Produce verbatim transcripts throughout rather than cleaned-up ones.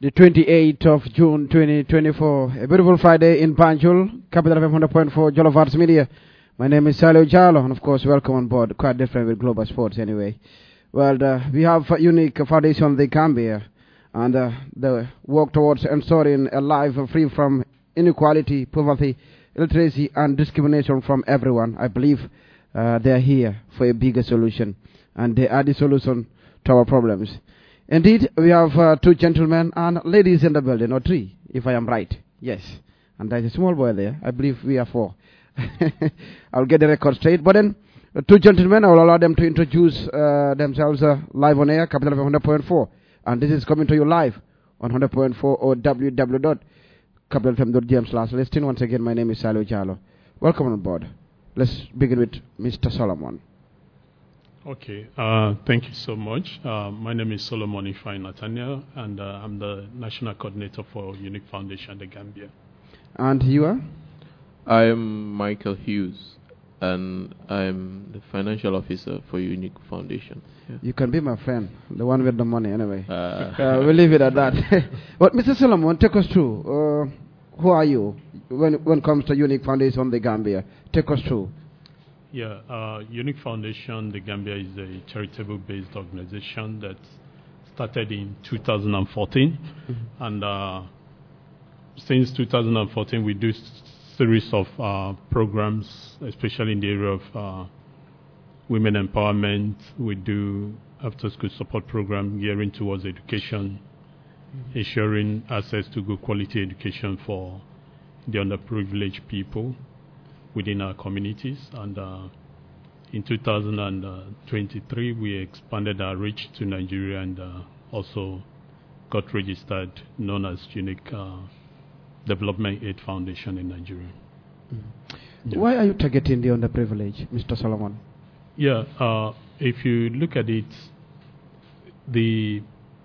the twenty-eighth of June twenty twenty-four. A beautiful Friday in Banjul, Capital F M one hundred point four, Jollof Arts Media. My name is Salio Jalo, and of course, welcome on board. Quite different with Global Sports anyway. Well, uh, we have a unique foundation, the Gambia, and uh, the work towards ensuring a life free from inequality, poverty, illiteracy, and discrimination from everyone. I believe uh, they are here for a bigger solution, and they are the solution to our problems. Indeed, we have uh, two gentlemen and ladies in the building, or three, if I am right. Yes. And there's a small boy there. I believe we are four. I'll get the record straight. But then, uh, two gentlemen, I will allow them to introduce uh, themselves uh, live on air, Capital one hundred point four. And this is coming to you live on one hundred point four or w w w dot capital f m dot g m slash listing. Once again, my name is Salio Jalo. Welcome on board. Let's begin with Mister Solomon. Okay, uh, thank you so much. Uh, my name is Solomon Ifai Nathaniel, and uh, I'm the National Coordinator for Unique Foundation, the Gambia. And you are? I am Michael Hughes, and I'm the Financial Officer for Unique Foundation. Yeah. You can be my friend, the one with the money anyway. Uh, uh, we'll leave it at that. But Mister Solomon, take us through. Uh, who are you when, when it comes to Unique Foundation, the Gambia? Take us through. Yeah, uh, Unique Foundation, the Gambia, is a charitable-based organization that started in two thousand fourteen, mm-hmm. and uh, since two thousand fourteen, we do s- series of uh, programs, especially in the area of uh, women empowerment. We do after-school support program gearing towards education, mm-hmm. ensuring access to good quality education for the underprivileged people within our communities. And uh, in two thousand twenty-three, we expanded our reach to Nigeria and uh, also got registered, known as Unique uh, Development Aid Foundation in Nigeria. Mm-hmm. Yeah. Why are you targeting the underprivileged, Mister Solomon? Yeah, uh, if you look at it, the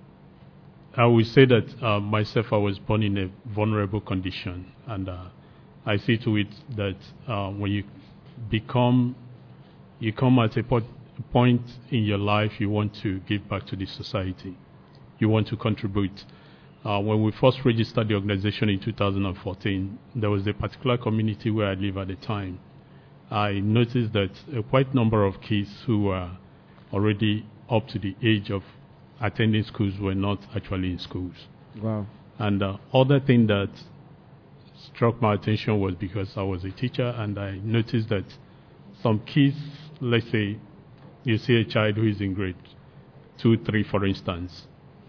I will say that uh, myself, I was born in a vulnerable condition, and uh, I see to it that uh, when you become, you come at a po- point in your life, you want to give back to the society. You want to contribute. Uh, when we first registered the organization in two thousand fourteen, there was a particular community where I live at the time. I noticed that a quite number of kids who were already up to the age of attending schools were not actually in schools. Wow. And the uh, other thing that struck my attention was because I was a teacher, and I noticed that some kids, let's say you see a child who is in grade two, three, for instance,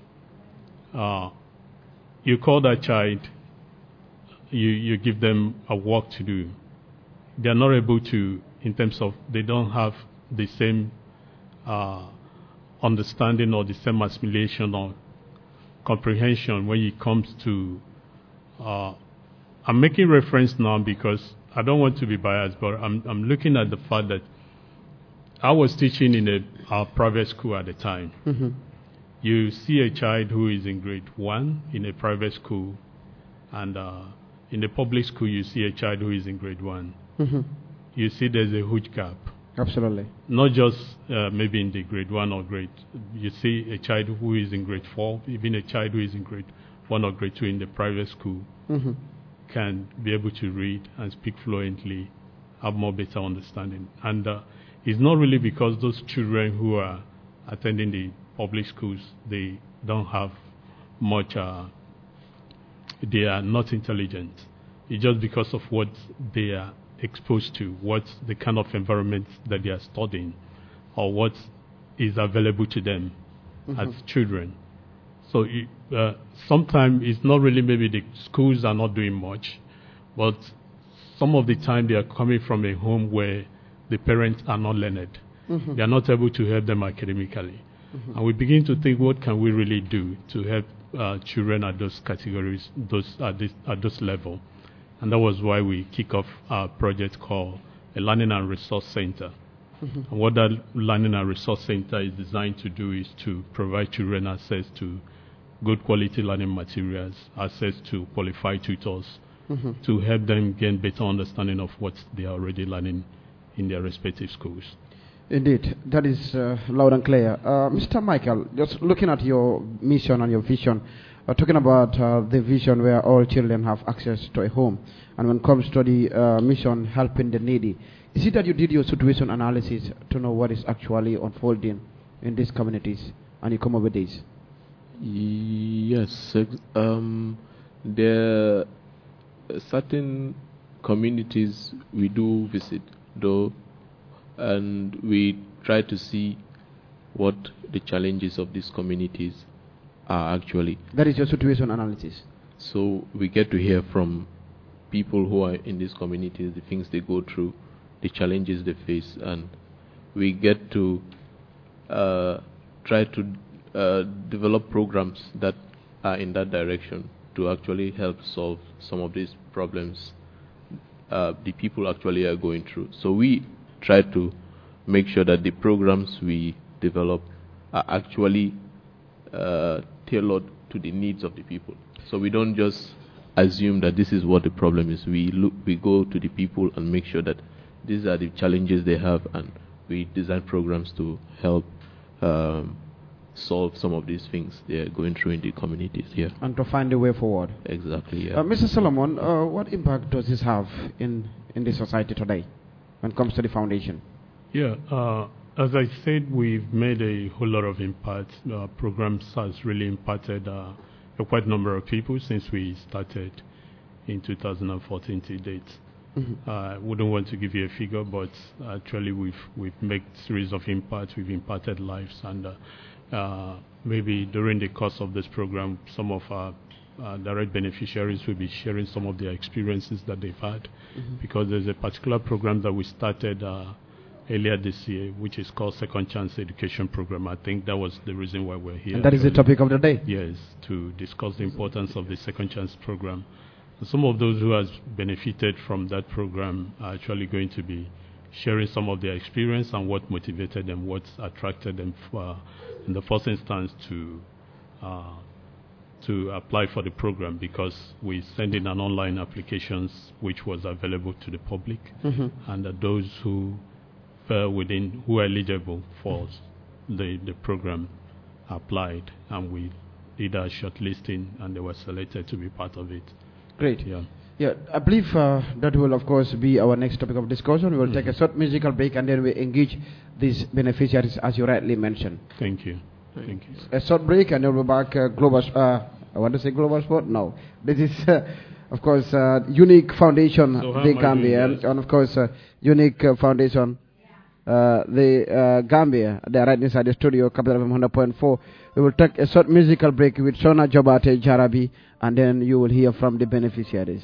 uh, you call that child, you, you give them a work to do. They are not able to, in terms of, they don't have the same uh, understanding or the same assimilation or comprehension when it comes to uh, I'm making reference now because I don't want to be biased, but I'm I'm looking at the fact that I was teaching in a, a private school at the time. Mm-hmm. You see a child who is in grade one in a private school, and uh, in the public school you see a child who is in grade one. Mm-hmm. You see there's a huge gap. Absolutely. Not just uh, maybe in the grade one or grade. You see a child who is in grade four, even a child who is in grade one or grade two in the private school. Mm-hmm. Can be able to read and speak fluently, have more better understanding. And uh, it's not really because those children who are attending the public schools, they don't have much, uh, they are not intelligent. It's just because of what they are exposed to, what the kind of environment that they are studying, or what is available to them mm-hmm. as children. So uh, sometimes it's not really maybe the schools are not doing much, but some of the time they are coming from a home where the parents are not learned. Mm-hmm. They are not able to help them academically. Mm-hmm. And we begin to think, what can we really do to help uh, children at those categories, those at this at this level? And that was why we kick off a project called a Learning and Resource Center. Mm-hmm. And what that Learning and Resource Center is designed to do is to provide children access to good quality learning materials, access to qualified tutors, mm-hmm. to help them gain better understanding of what they are already learning in their respective schools. Indeed, that is uh, loud and clear. Uh, Mister Michael, just looking at your mission and your vision, uh, talking about uh, the vision where all children have access to a home. And when it comes to the uh, mission helping the needy, is it that you did your situation analysis to know what is actually unfolding in these communities and you come up with this? Yes. ex- Um, there are certain communities we do visit, though, and we try to see what the challenges of these communities are actually. That is your situation analysis. So we get to hear from people who are in these communities, the things they go through, the challenges they face, and we get to uh, try to uh, develop programs that are in that direction to actually help solve some of these problems uh, the people actually are going through. So we try to make sure that the programs we develop are actually uh, tailored to the needs of the people. So we don't just assume that this is what the problem is. We look, we go to the people and make sure that these are the challenges they have, and we design programs to help um, solve some of these things they're going through in the communities here. And to find a way forward. Exactly, yeah. Uh, Mister Solomon, uh, what impact does this have in, in the society today when it comes to the foundation? Yeah, uh, as I said, we've made a whole lot of impact. Uh, programs has really impacted uh, a quite number of people since we started in two thousand fourteen to date. Mm-hmm. Uh, I wouldn't want to give you a figure, but actually we've we've made series of impacts. We've impacted lives, and uh, uh, maybe during the course of this program, some of our uh, direct beneficiaries will be sharing some of their experiences that they've had, Mm-hmm. because there's a particular program that we started uh, earlier this year, which is called Second Chance Education Program. I think that was the reason why we're here. And that is the actually. topic of the day. Yes, to discuss the importance of the Second Chance Program. Some of those who has benefited from that program are actually going to be sharing some of their experience and what motivated them, what attracted them for, in the first instance to uh, to apply for the program, because we send in an online applications which was available to the public, Mm-hmm. and uh, those who fell within, who are eligible for the, the program applied, and we did our shortlisting and they were selected to be part of it. Great. Yeah. Yeah, I believe uh, that will, of course, be our next topic of discussion. We will take a short musical break and then we engage these beneficiaries, as you rightly mentioned. Thank you. Thank you. A short break and then we'll be back. Uh, global, uh, I want to say Global Sport? No. This is, uh, of course, uh, Unique Foundation, So how the am I Gambia, doing this? and of course, uh, Unique uh, Foundation, uh, the uh, Gambia. They are right inside the studio, Capital F M one hundred point four. We will take a short musical break with Shona Jobate Jarabi, and then you will hear from the beneficiaries.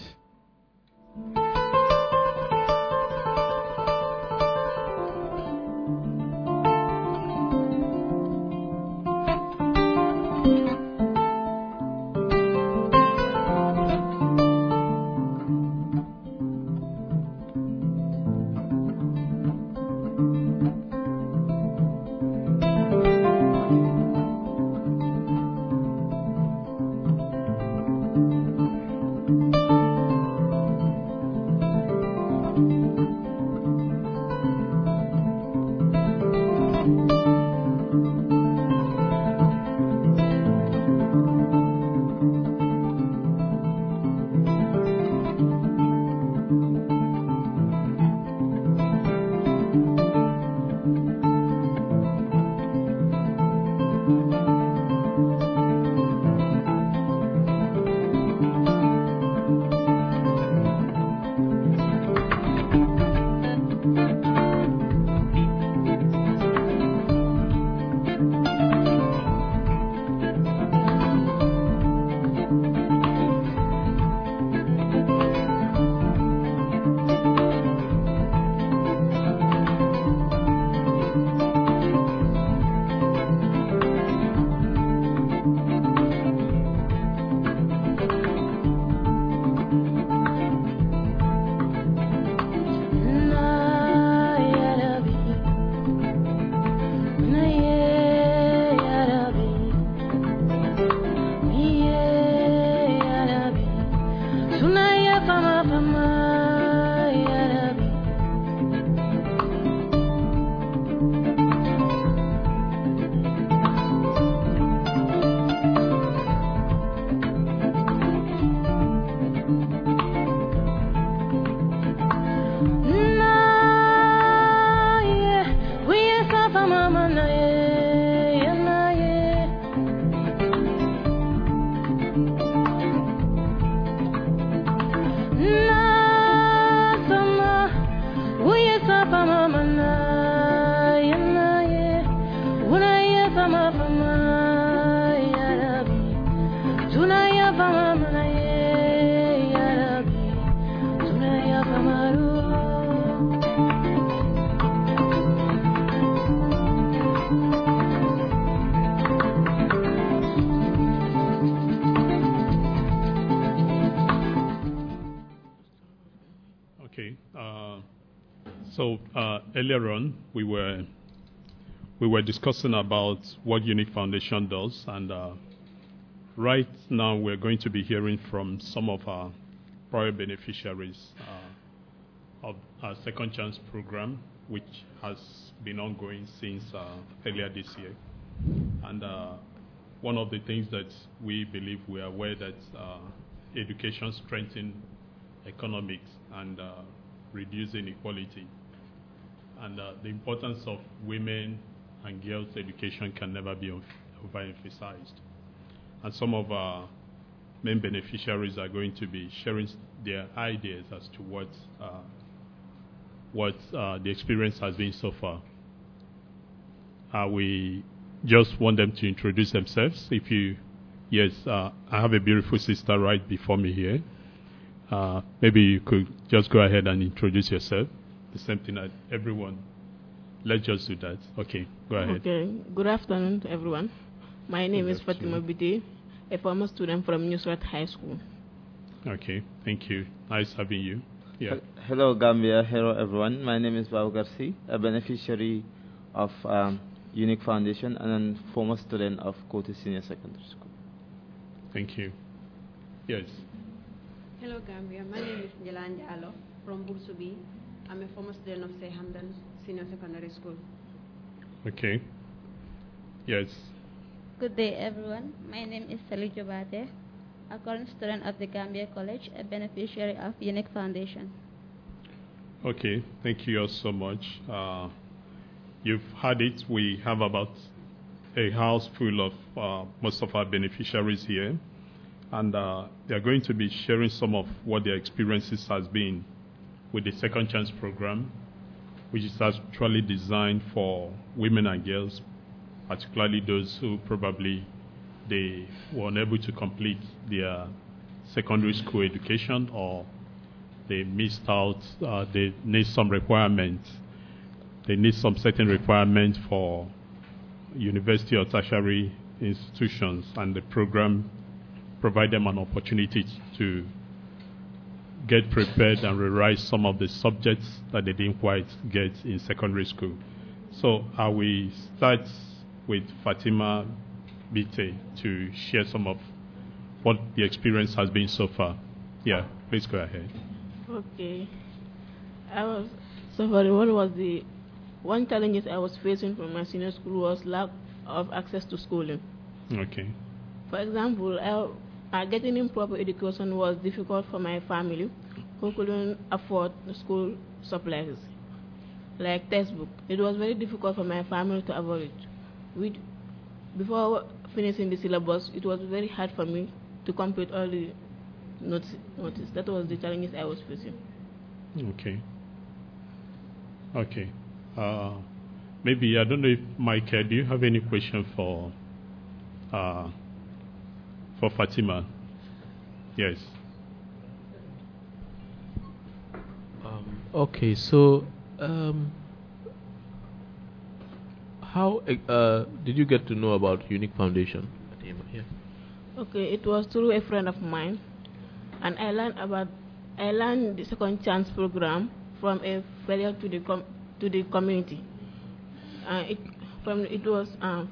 Okay. Uh, so uh, earlier on, we were we were discussing about what Unique Foundation does, and uh, right now we're going to be hearing from some of our prior beneficiaries uh, of our Second Chance program, which has been ongoing since uh, earlier this year. And uh, one of the things that we believe we are aware that uh, education strengthens economics and uh, reduce inequality. And uh, the importance of women and girls' education can never be overemphasized. And some of our main beneficiaries are going to be sharing their ideas as to what uh, what uh, the experience has been so far. Uh, we just want them to introduce themselves. If you, yes, uh, I have a beautiful sister right before me here. Uh, maybe you could just go ahead and introduce yourself. The same thing that everyone. Let's just do that. Okay, go ahead. Okay, good afternoon to everyone. My name Good is Fatima Bide, a former student from Newsrat High School. Okay, thank you. Nice having you. Yeah. Hello, Gambia. Hello, everyone. My name is Babu Garci, a beneficiary of um, Unique Foundation and a former student of Koti Senior Secondary School. Thank you. Yes. Hello, Gambia. My name is Njelan Diallo from Bursubi. I'm a former student of Say Hamdan Senior Secondary School. Okay. Yes. Good day, everyone. My name is Sally Jobate, a current student of the Gambia College, a beneficiary of Unique Foundation. Okay, thank you all so much. Uh, you've heard it. We have about a house full of uh, most of our beneficiaries here, and uh, they're going to be sharing some of what their experiences has been with the Second Chance program, which is actually designed for women and girls, particularly those who probably they were unable to complete their secondary school education or they missed out, uh, they need some requirements. They need some certain requirements for university or tertiary institutions, and the program provide them an opportunity to get prepared and rewrite some of the subjects that they didn't quite get in secondary school. So I will start with Fatima Bite to share some of what the experience has been so far. Yeah, please go ahead. Okay. I was so sorry. What was the one challenge I was facing from my senior school was lack of access to schooling. Okay. For example, I, uh, getting improper education was difficult for my family, who couldn't afford the school supplies, like textbook. It was very difficult for my family to avoid it. With, before finishing the syllabus, it was very hard for me to complete all the notice. notice. That was the challenges I was facing. Okay. Okay. Uh, maybe, I don't know if, Michael, do you have any question for uh, for Fatima? Yes. Um, okay, so um, how uh, did you get to know about Unique Foundation? Yeah. Okay, it was through a friend of mine, and I learned about I learned the Second Chance program from a failure to the com to the community. Uh, it from it was um,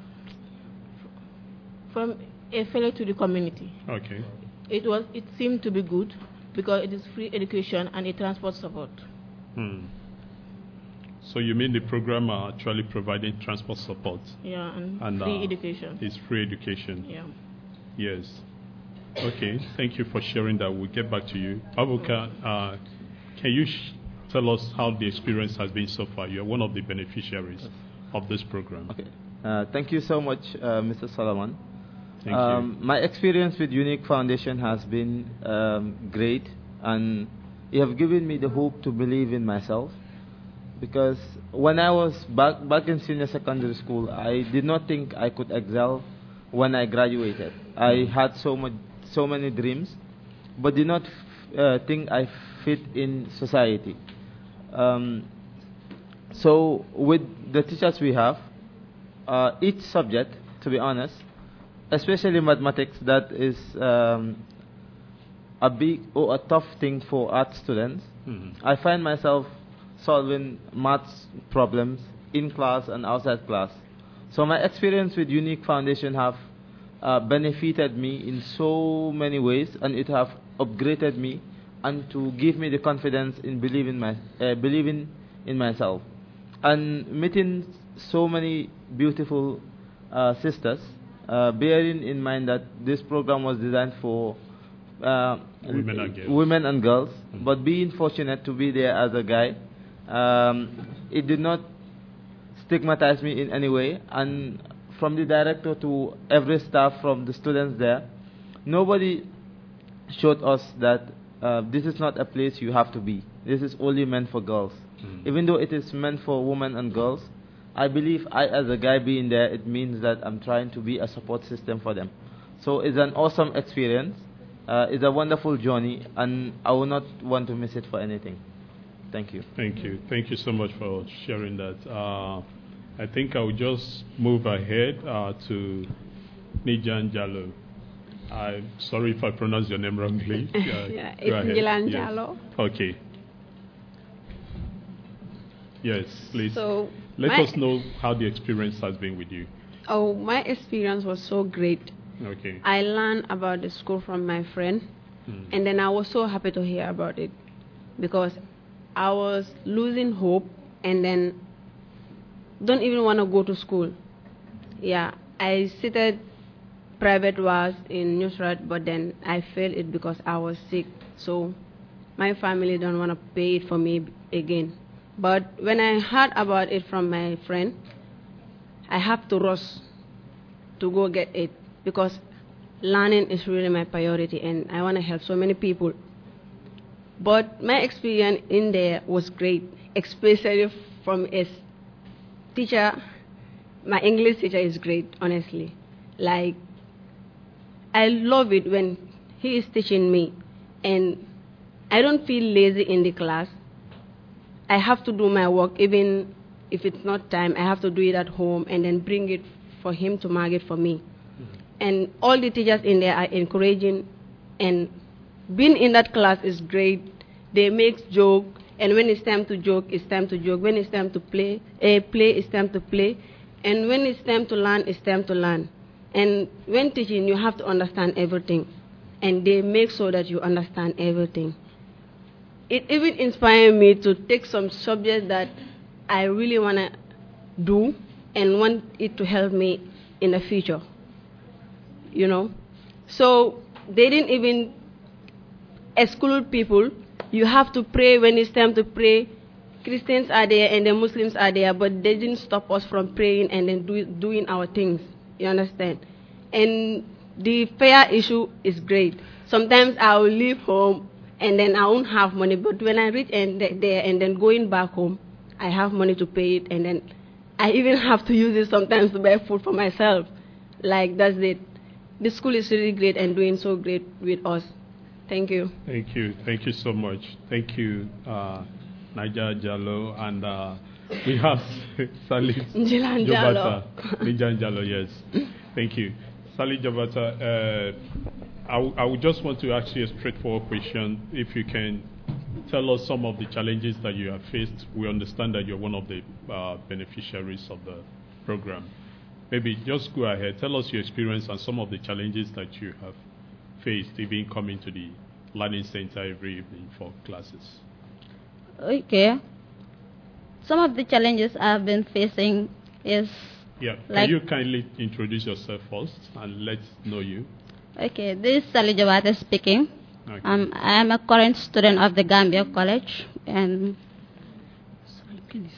from a failure to the community. Okay. It was it seemed to be good because it is free education and a transport support. Hmm. So you mean the program are actually providing transport support? Yeah, and, and free uh, education. It's free education. Yeah. Yes. Okay. Thank you for sharing that. We'll get back to you. Abuka, uh, can you sh tell us how the experience has been so far? You're one of the beneficiaries of this program. Okay. Uh, thank you so much, uh, Mister Solomon. Thank um, you. My experience with Unique Foundation has been um, great, and you have given me the hope to believe in myself. Because when I was back back in senior secondary school, I did not think I could excel when I graduated. I had so much, so many dreams, but did not uh, think I fit in society. Um, so with the teachers we have, uh, each subject, to be honest, especially mathematics, that is um, a big or a tough thing for art students. Mm-hmm. I find myself solving maths problems in class and outside class. So my experience with Unique Foundation have uh, benefited me in so many ways, and it have upgraded me and to give me the confidence in believing my uh, believing in myself, and meeting so many beautiful uh, sisters, uh, bearing in mind that this program was designed for uh, Women and girls. women and girls, Mm-hmm. but being fortunate to be there as a guy, um, it did not stigmatize me in any way. And from the director to every staff, from the students there, nobody showed us that uh, this is not a place you have to be. This is only meant for girls. Mm. Even though it is meant for women and girls, I believe I, as a guy being there, it means that I'm trying to be a support system for them. So it's an awesome experience. Uh, it's a wonderful journey, and I will not want to miss it for anything. Thank you. Thank you. Thank you so much for sharing that. Uh, I think I will just move ahead uh, to Nijan Jallo. I'm sorry if I pronounce your name wrongly. Uh, Yeah, go it's ahead. Njilan Yes. Jallo. Okay. Yes, please. So Let my- us know how the experience has been with you. Oh, my experience was so great. Okay. I learned about the school from my friend, Mm. and then I was so happy to hear about it because I was losing hope, and then don't even want to go to school. Yeah, I started private was in Nusrat, but then I failed it because I was sick. So my family don't want to pay it for me again. But when I heard about it from my friend, I have to rush to go get it because learning is really my priority, and I want to help so many people. But my experience in there was great, especially from a teacher. My English teacher is great, honestly. Like, I love it when he is teaching me, and I don't feel lazy in the class. I have to do my work, even if it's not time. I have to do it at home and then bring it for him to mark it for me. And all the teachers in there are encouraging, and being in that class is great. They make joke, and when it's time to joke, it's time to joke. When it's time to play, eh, play, it's time to play. And when it's time to learn, it's time to learn. And when teaching, you have to understand everything, and they make sure that you understand everything. It even inspired me to take some subjects that I really want to do and want it to help me in the future. You know, so they didn't even exclude people. You have to pray when it's time to pray. Christians are there and the Muslims are there, but they didn't stop us from praying and then do, doing our things. You understand? And the fare issue is great. Sometimes I will leave home and then I won't have money, but when I reach and there and then going back home, I have money to pay it, and then I even have to use it sometimes to buy food for myself. Like, that's it. The school is really great and doing so great with us. Thank you. Thank you. Thank you so much. Thank you, uh, Naija Jallo. And uh, we have Sally Njilan Jobata. Jallo. Njilan Jallo, yes. Thank you. Sally Jobata, uh, I, w- I would just want to ask you a straightforward question. If you can tell us some of the challenges that you have faced. We understand that you're one of the uh, beneficiaries of the program. Maybe just go ahead, tell us your experience and some of the challenges that you have faced, even coming to the learning center every evening for classes. Okay. Some of the challenges I've been facing is Yeah, like, can you kindly introduce yourself first and let's know you? okay, this is Sally Jawate speaking. Okay. Um, I am a current student of the Gambia College, and sorry, please.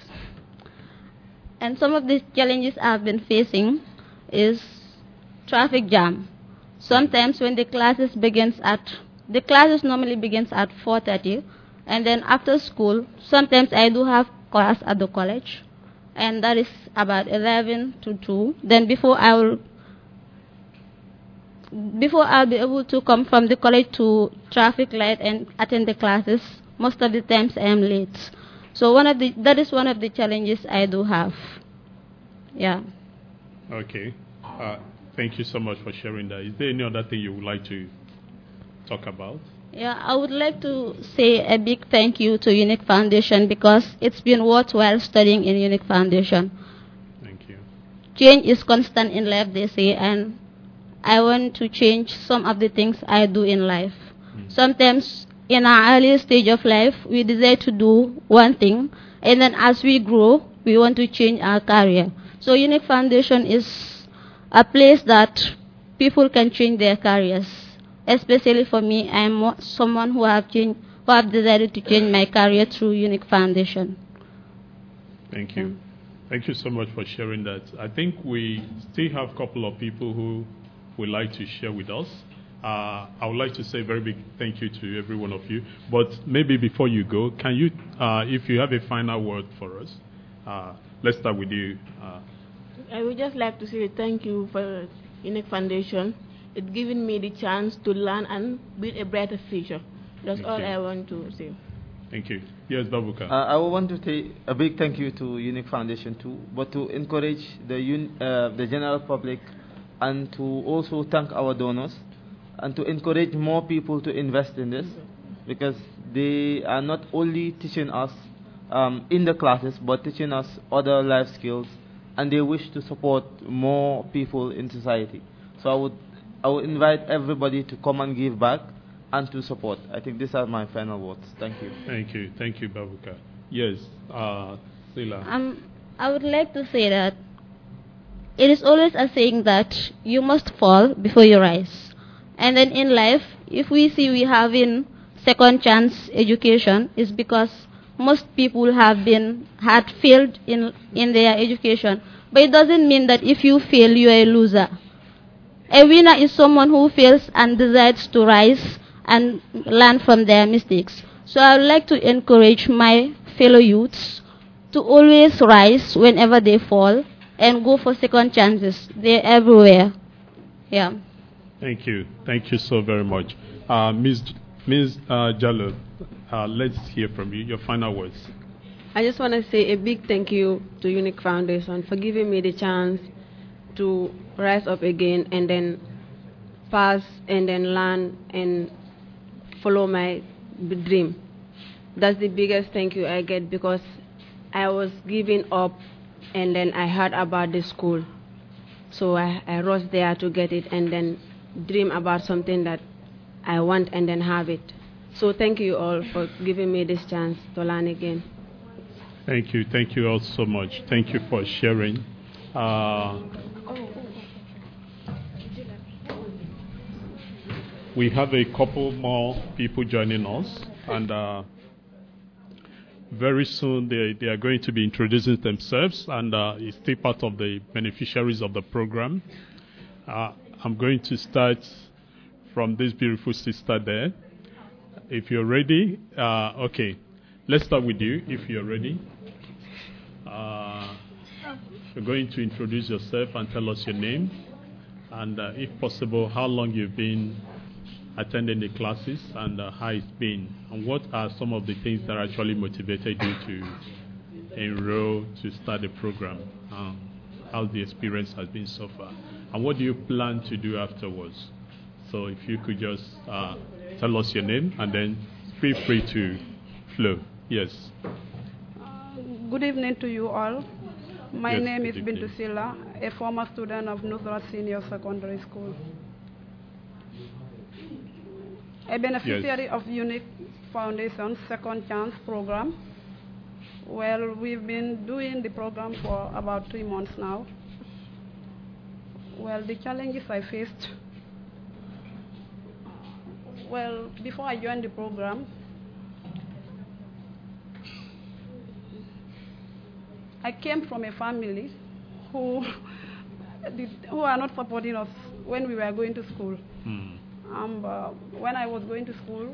And some of the challenges I've been facing is traffic jam. Sometimes when the classes begins at the classes normally begins at four thirty, and then after school, sometimes I do have class at the college, and that is about eleven to two. Then before I will before I'll be able to come from the college to traffic light and attend the classes, most of the times I am late. So one of the that is one of the challenges I do have. Yeah. Okay. Uh, thank you so much for sharing that. Is there any other thing you would like to talk about? Yeah, I would like to say a big thank you to Unique Foundation because it's been worthwhile studying in Unique Foundation. Thank you. Change is constant in life, they say, and I want to change some of the things I do in life. Mm. Sometimes in our early stage of life, we desire to do one thing, and then as we grow, we want to change our career. So Unique Foundation is a place that people can change their careers. Especially for me, I am someone who have changed, who have decided to change my career through Unique Foundation. Thank you. Thank you so much for sharing that. I think we still have a couple of people who would like to share with us. Uh, I would like to say a very big thank you to every one of you. But maybe before you go, can you, uh, if you have a final word for us, uh, let's start with you. Uh, I would just like to say thank you for Unique Foundation. It's given me the chance to learn and build a brighter future. That's Thank all you. I want to say. Thank you. Yes, Babuka. Uh, I want to say a big thank you to Unique Foundation too, but to encourage the un uh, the general public, and to also thank our donors, and to encourage more people to invest in this, because they are not only teaching us um, in the classes, but teaching us other life skills, and they wish to support more people in society. So I would I would invite everybody to come and give back and to support. I think these are my final words. Thank you. Thank you. Thank you, Babuka. Yes, uh, Sila. Um, I would like to say that it is always a saying that you must fall before you rise. And then in life, if we see we having second chance education, is because most people have been had failed in in their education. But it doesn't mean that if you fail, you are a loser. A winner is someone who fails and decides to rise and learn from their mistakes. So I would like to encourage my fellow youths to always rise whenever they fall and go for second chances. They're everywhere. Yeah. Thank you. Thank you so very much. Uh, Miz Miz Uh, Jallo, uh, let's hear from you. Your final words. I just want to say a big thank you to Unique Foundation for giving me the chance to rise up again and then pass and then learn and follow my b- dream. That's the biggest thank you I get, because I was giving up and then I heard about the school. So I, I rushed there to get it and then dream about something that I want and then have it. So thank you all for giving me this chance to learn again. Thank you. Thank you all so much. Thank you for sharing. Uh, we have a couple more people joining us, and uh, very soon they, they are going to be introducing themselves, and uh, it's still part of the beneficiaries of the program. Uh, I'm going to start from this beautiful sister there. If you're ready, uh, okay, let's start with you if you're ready. Uh, you're going to introduce yourself and tell us your name, and uh, if possible, how long you've been attending the classes and uh, how it's been, and what are some of the things that actually motivated you to enroll to start the program, um, how the experience has been so far, and what do you plan to do afterwards. So if you could just uh, tell us your name and then feel free to flow. Yes. Good evening to you all. My Yes, name is good Bintu evening. Silla, a former student of Nusrat Senior Secondary School. A beneficiary of Unique Foundation's Second Chance program. Well, we've been doing the program for about three months now. Well, the challenges I faced, well, before I joined the program, I came from a family who did, who are not supporting us when we were going to school. Hmm. Um, uh, when I was going to school,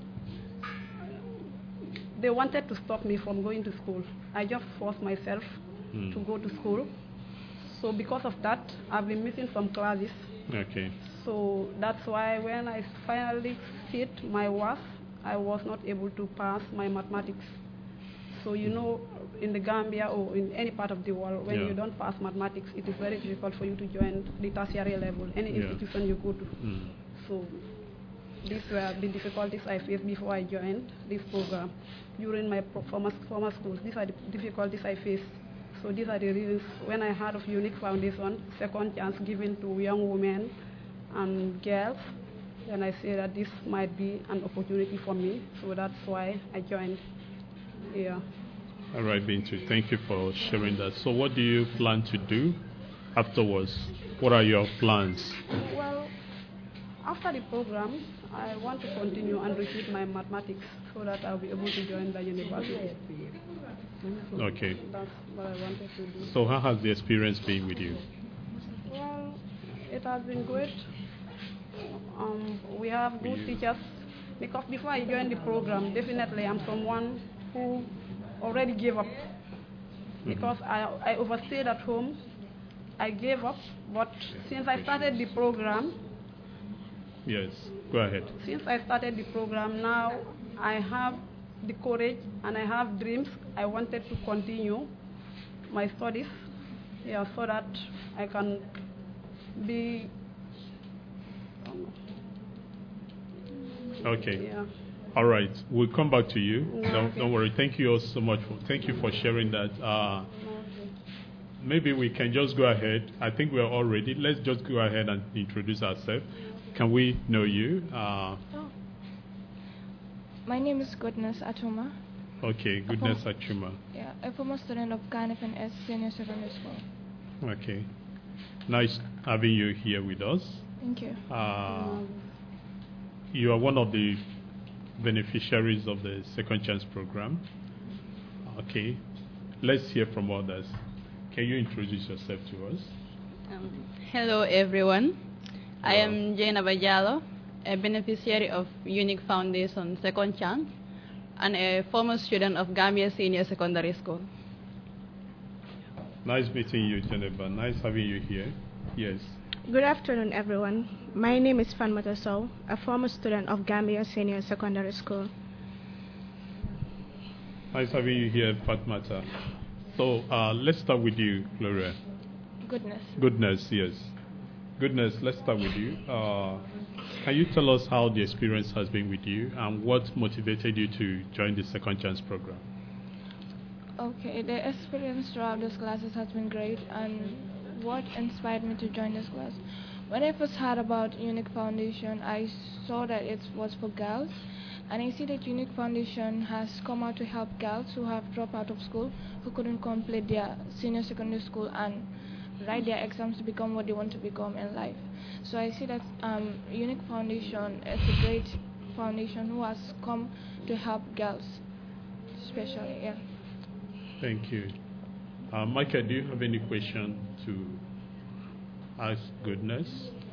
they wanted to stop me from going to school. I just forced myself Hmm. to go to school. So because of that, I've been missing some classes. Okay. So that's why when I finally sit my work, I was not able to pass my mathematics. So you know, in the Gambia or in any part of the world, when Yeah. you don't pass mathematics, it is very difficult for you to join the tertiary level, any Yeah. institution you go to. Hmm. So these were the difficulties I faced before I joined this program. During my pro- former, former schools, these are the difficulties I faced. So these are the reasons when I heard of Unique Foundation, second chance given to young women and girls, and I say that this might be an opportunity for me. So that's why I joined here. All right, Bintu, thank you for sharing that. So what do you plan to do afterwards? What are your plans? Well, after the program, I want to continue and repeat my mathematics so that I'll be able to join the university. So Okay. That's what I wanted to do. So how has the experience been with you? Well, it has been great. Um, we have good teachers. Because before I joined the program, definitely I'm someone who already gave up. Because I, I overstayed at home. I gave up. But since I started the program, Yes, go ahead. since I started the program, now I have the courage and I have dreams. I wanted to continue my studies, yeah, so that I can be. Um, Okay. yeah. All right, we'll come back to you. Yeah, Don't, okay. don't worry. Thank you all so much. For, thank you for sharing that. Uh, maybe we can just go ahead. I think we're all ready. Let's just go ahead and introduce ourselves. Can we know you? Uh, Oh. My name is Goodness Atuma. okay, Goodness Achuma. Yeah, a former student of G A N F N S Senior Secondary School. Okay. Nice having you here with us. Thank you. Uh, you are one of the beneficiaries of the Second Chance program. Okay. Let's hear from others. Can you introduce yourself to us? Um, hello, everyone. I am Jaina Bajalo, a beneficiary of Unique Foundation Second Chance and a former student of Gambia Senior Secondary School. Nice meeting you, Jennifer. Nice having you here. Yes. Good afternoon, everyone. My name is Fanmata Sow, a former student of Gambia Senior Secondary School. Nice having you here, Fatmata. So uh, let's start with you, Gloria. Goodness. Goodness, yes. Goodness, let's start with you. Uh, can you tell us how the experience has been with you and what motivated you to join the Second Chance program? Okay, the experience throughout these classes has been great, and what inspired me to join this class? When I first heard about Unique Foundation, I saw that it was for girls, and I see that Unique Foundation has come out to help girls who have dropped out of school, who couldn't complete their senior secondary school and write their exams to become what they want to become in life. So I see that um, Unique Foundation is a great foundation who has come to help girls, especially, yeah. Thank you. Uh, Micah, do you have any question to ask Goodness?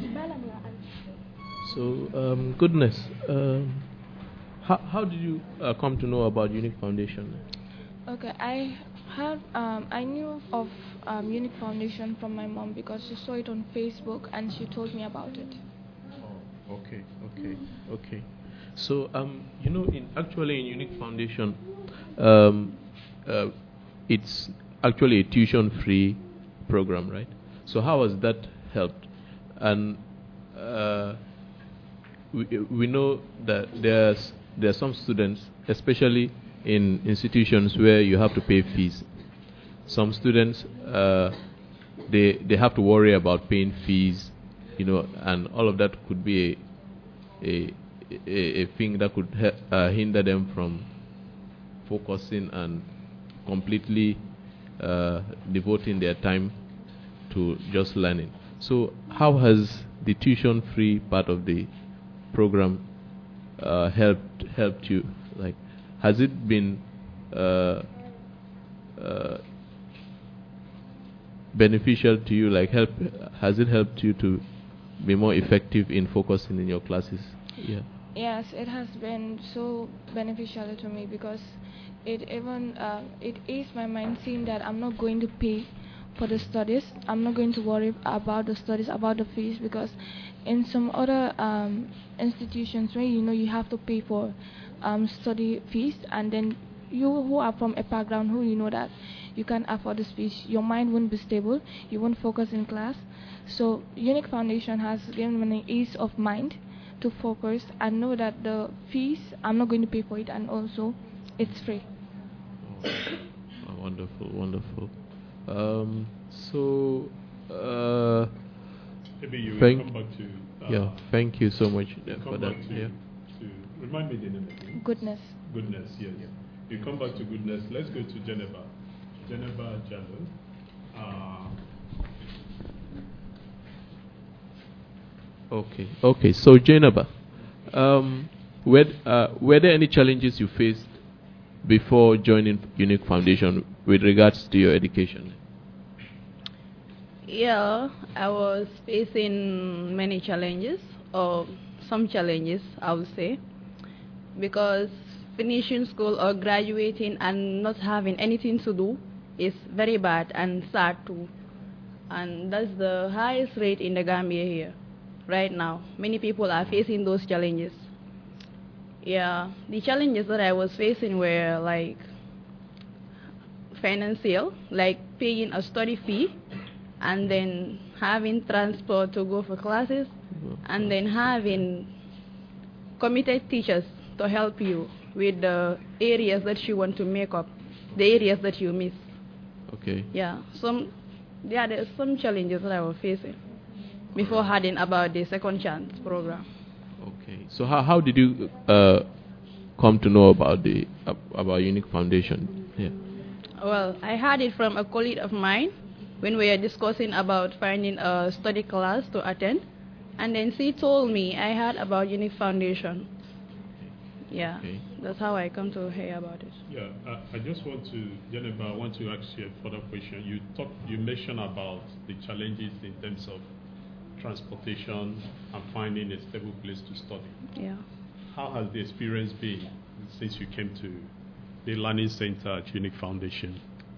So, um, Goodness, um, how, how did you uh, come to know about Unique Foundation? Okay, I have um, I knew of um, Unique Foundation from my mom because she saw it on Facebook and she told me about it. Oh, okay, okay, okay. So, um, you know, in actually in Unique Foundation, um, uh, it's actually a tuition-free program, right? So, how has that helped? And uh, we we know that there's there are some students, especially in institutions where you have to pay fees. Some students, uh, they they have to worry about paying fees, you know, and all of that could be a a a, a thing that could he- uh, hinder them from focusing and completely uh, devoting their time to just learning. So, how has the tuition-free part of the program uh, helped helped you? Like, has it been uh, uh, beneficial to you? Like, help? Has it helped you to be more effective in focusing in your classes? Yeah. Yes, it has been so beneficial to me because it even uh, it eased my mind seeing that I'm not going to pay for the studies. I'm not going to worry about the studies, about the fees, because in some other um, institutions where you know you have to pay for um, study fees, and then you who are from a background who you know that you can't afford this fees, your mind won't be stable, you won't focus in class. So Unique Foundation has given me an ease of mind to focus and know that the fees, I'm not going to pay for it, and also it's free. Oh, wonderful, wonderful. Um, so, uh, maybe you will thank, come back to. Uh, yeah, thank you so much uh, for come that. back to, Yeah. to remind me the name again. Goodness. Goodness, yes. You come back to goodness. Let's go to Geneva. Geneva Jallo. Uh, Okay, okay. So, Geneva, um, were, uh, were there any challenges you faced before joining Unique Foundation with regards to your education? Yeah, I was facing many challenges, or some challenges, I would say, because finishing school or graduating and not having anything to do is very bad and sad too. And that's the highest rate in the Gambia here right now. Many people are facing those challenges. Yeah, the challenges that I was facing were like financial, like paying a study fee, and then having transport to go for classes, and then having committed teachers to help you with the areas that you want to make up, the areas that you miss. Okay. Yeah, some yeah, there's some challenges that I was facing before hearing about the Second Chance program. Okay. So how how did you uh, come to know about the uh, about Unique Foundation? Yeah. Well, I heard it from a colleague of mine when we were discussing about finding a study class to attend, and then she told me I heard about Unique Foundation. Yeah, okay. That's how I come to hear about it. Yeah, I, I just want to, Jennifer, I want to ask you a further question. You talk, you mentioned about the challenges in terms of transportation and finding a stable place to study. Yeah. How has the experience been since you came to the Learning Center at Unique Foundation?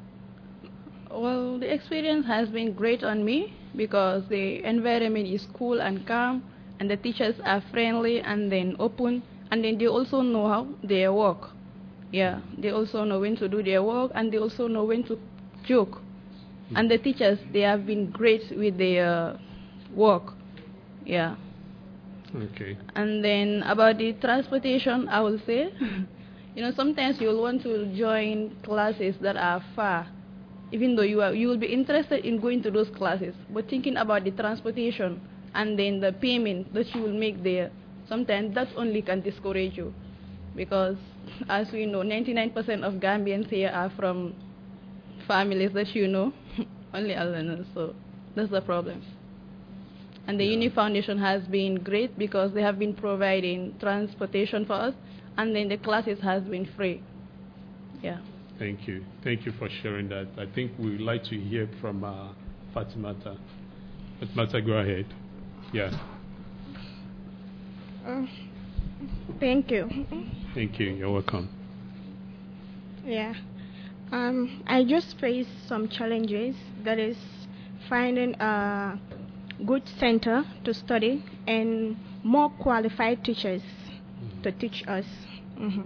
Well, the experience has been great on me because the environment is cool and calm, and the teachers are friendly and then open, and then they also know how they work. Yeah, they also know when to do their work, and they also know when to joke. Mm-hmm. And the teachers, they have been great with their work. Yeah. Okay. And then about the transportation, I will say, you know, sometimes you'll want to join classes that are far, even though you are, you will be interested in going to those classes, but thinking about the transportation and then the payment that you will make there, sometimes that only can discourage you, because as we know, ninety-nine percent of Gambians here are from families that you know, only Allah knows, so that's the problem. And the yeah. Unique Foundation has been great because they have been providing transportation for us, and then the classes has been free. Yeah. Thank you. Thank you for sharing that. I think we would like to hear from uh, Fatimata. Fatimata, go ahead. Yeah. Uh, thank you. Thank you. You're welcome. Yeah. Um, I just faced some challenges. That is finding a good center to study and more qualified teachers mm-hmm. to teach us. Mm-hmm.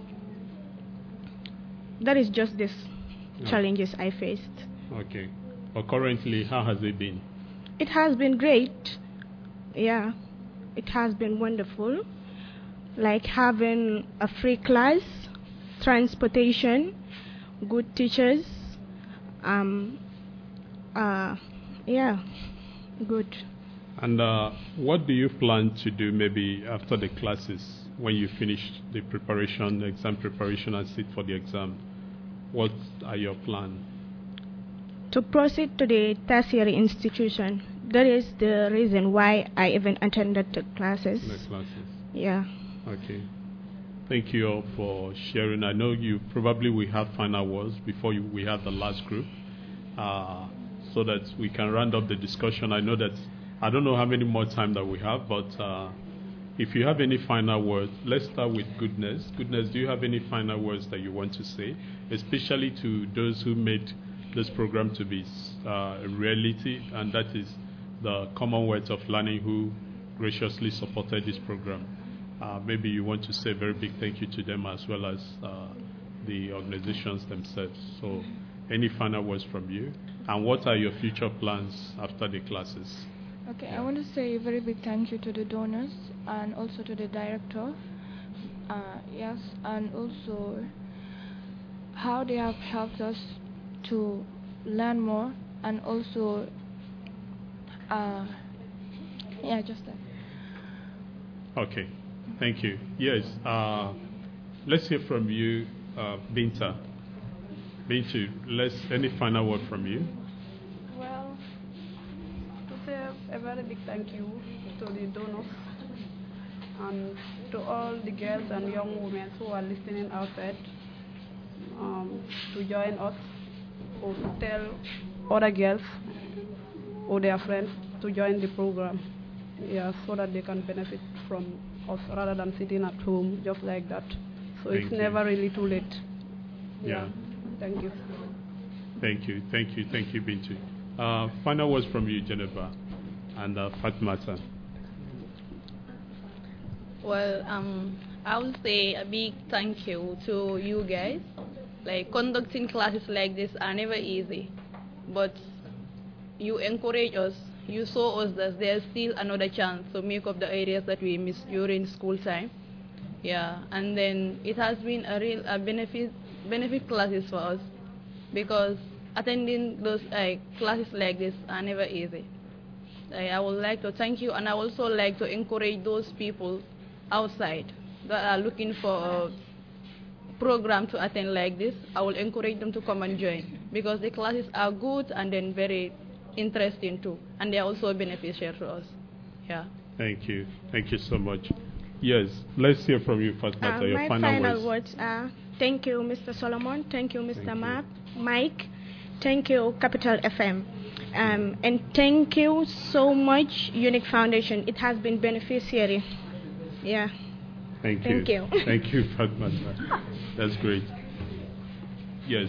That is just this yeah. challenges I faced. Okay. But currently, how has it been? It has been great. Yeah. It has been wonderful. Like having a free class, transportation, good teachers. Um. Uh. Yeah. Good. And uh, what do you plan to do maybe after the classes when you finish the preparation, the exam preparation, and sit for the exam? What are your plans? To proceed to the tertiary institution. That is the reason why I even attended the classes. The classes. Yeah. Okay. Thank you all for sharing. I know you probably will have final words before you, we have the last group, uh, so that we can round up the discussion. I know that I don't know how many more time that we have, but uh, if you have any final words, let's start with Goodness. Goodness, do you have any final words that you want to say, especially to those who made this program to be uh, a reality, and that is the Commonwealth of Learning, who graciously supported this program? Uh, maybe you want to say a very big thank you to them, as well as uh, the organizations themselves. So any final words from you? And what are your future plans after the classes? Okay, I want to say a very big thank you to the donors and also to the director. Uh, yes, and also how they have helped us to learn more and also, uh, yeah, just that. Okay, thank you. Yes, uh, let's hear from you, uh, Binta. Bintu, let's, any final word from you? Well, to say a very big thank you to the donors and to all the girls and young women who are listening outside um, to join us or to tell other girls or their friends to join the program, yeah, so that they can benefit from us rather than sitting at home just like that. So Thank it's you. never really too late. Yeah. Thank you. Thank you, thank you, thank you, Bintu. Uh, final words from you, Jennifer, and uh, Fatmata. Well, um, I would say a big thank you to you guys. Like, conducting classes like this are never easy, but you encourage us. You show us that there's still another chance to make up the areas that we missed during school time. Yeah, and then it has been a real a benefit benefit classes for us, because attending those uh, classes like this are never easy. I, I would like to thank you, and I also like to encourage those people outside that are looking for a program to attend like this. I will encourage them to come and join, because the classes are good and then very interesting too, and they are also beneficial to us. Yeah. Thank you, thank you so much. Yes, let's hear from you, Fatmata. Uh, Your my final, final words. words are thank you, Mister Solomon. Thank you, Mister Thank Mark, Mike. Thank you, Capital F M. Um, and thank you so much, Unique Foundation. It has been beneficiary. Yeah. Thank you. Thank you. Thank you, Fatmata. That's great. Yes.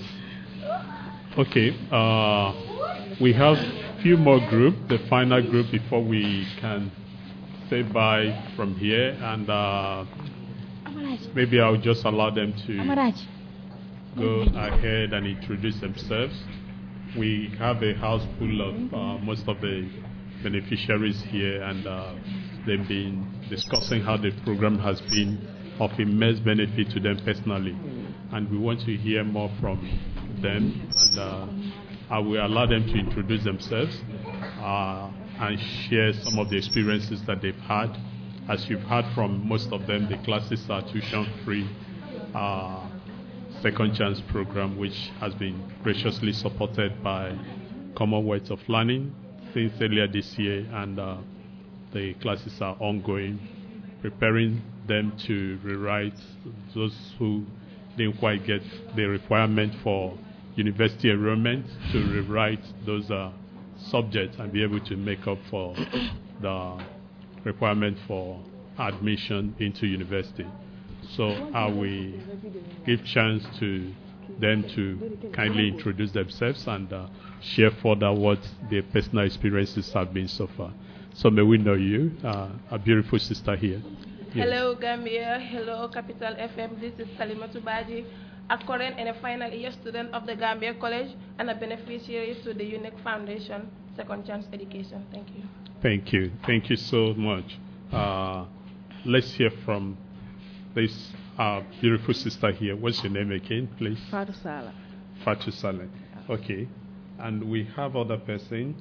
Okay. Uh, we have a few more groups, the final group, before we can say bye from here, and uh, maybe I'll just allow them to go ahead and introduce themselves. We have a house full of uh, most of the beneficiaries here, and uh, they've been discussing how the program has been of immense benefit to them personally, and we want to hear more from them, and uh, I will allow them to introduce themselves uh, and share some of the experiences that they've had. As you've heard from most of them, the classes are tuition-free uh, second chance program, which has been graciously supported by Commonwealth of Learning since earlier this year, and uh, the classes are ongoing, preparing them to rewrite those who didn't quite get the requirement for university enrollment, to rewrite those uh, subjects and be able to make up for the requirement for admission into university. So I will give chance to them to kindly introduce themselves and uh, share further what their personal experiences have been so far. So may we know you, uh, a beautiful sister here. Yeah. Hello Gambia, hello Capital F M, this is Salimatu Baji, a current and a final year student of the Gambia College and a beneficiary to the Unique Foundation Second Chance Education. Thank you. Thank you, thank you so much. Uh, let's hear from this uh, beautiful sister here. What's your name again, please? Fatu Sala. Fatu Sala. Okay. And we have other person.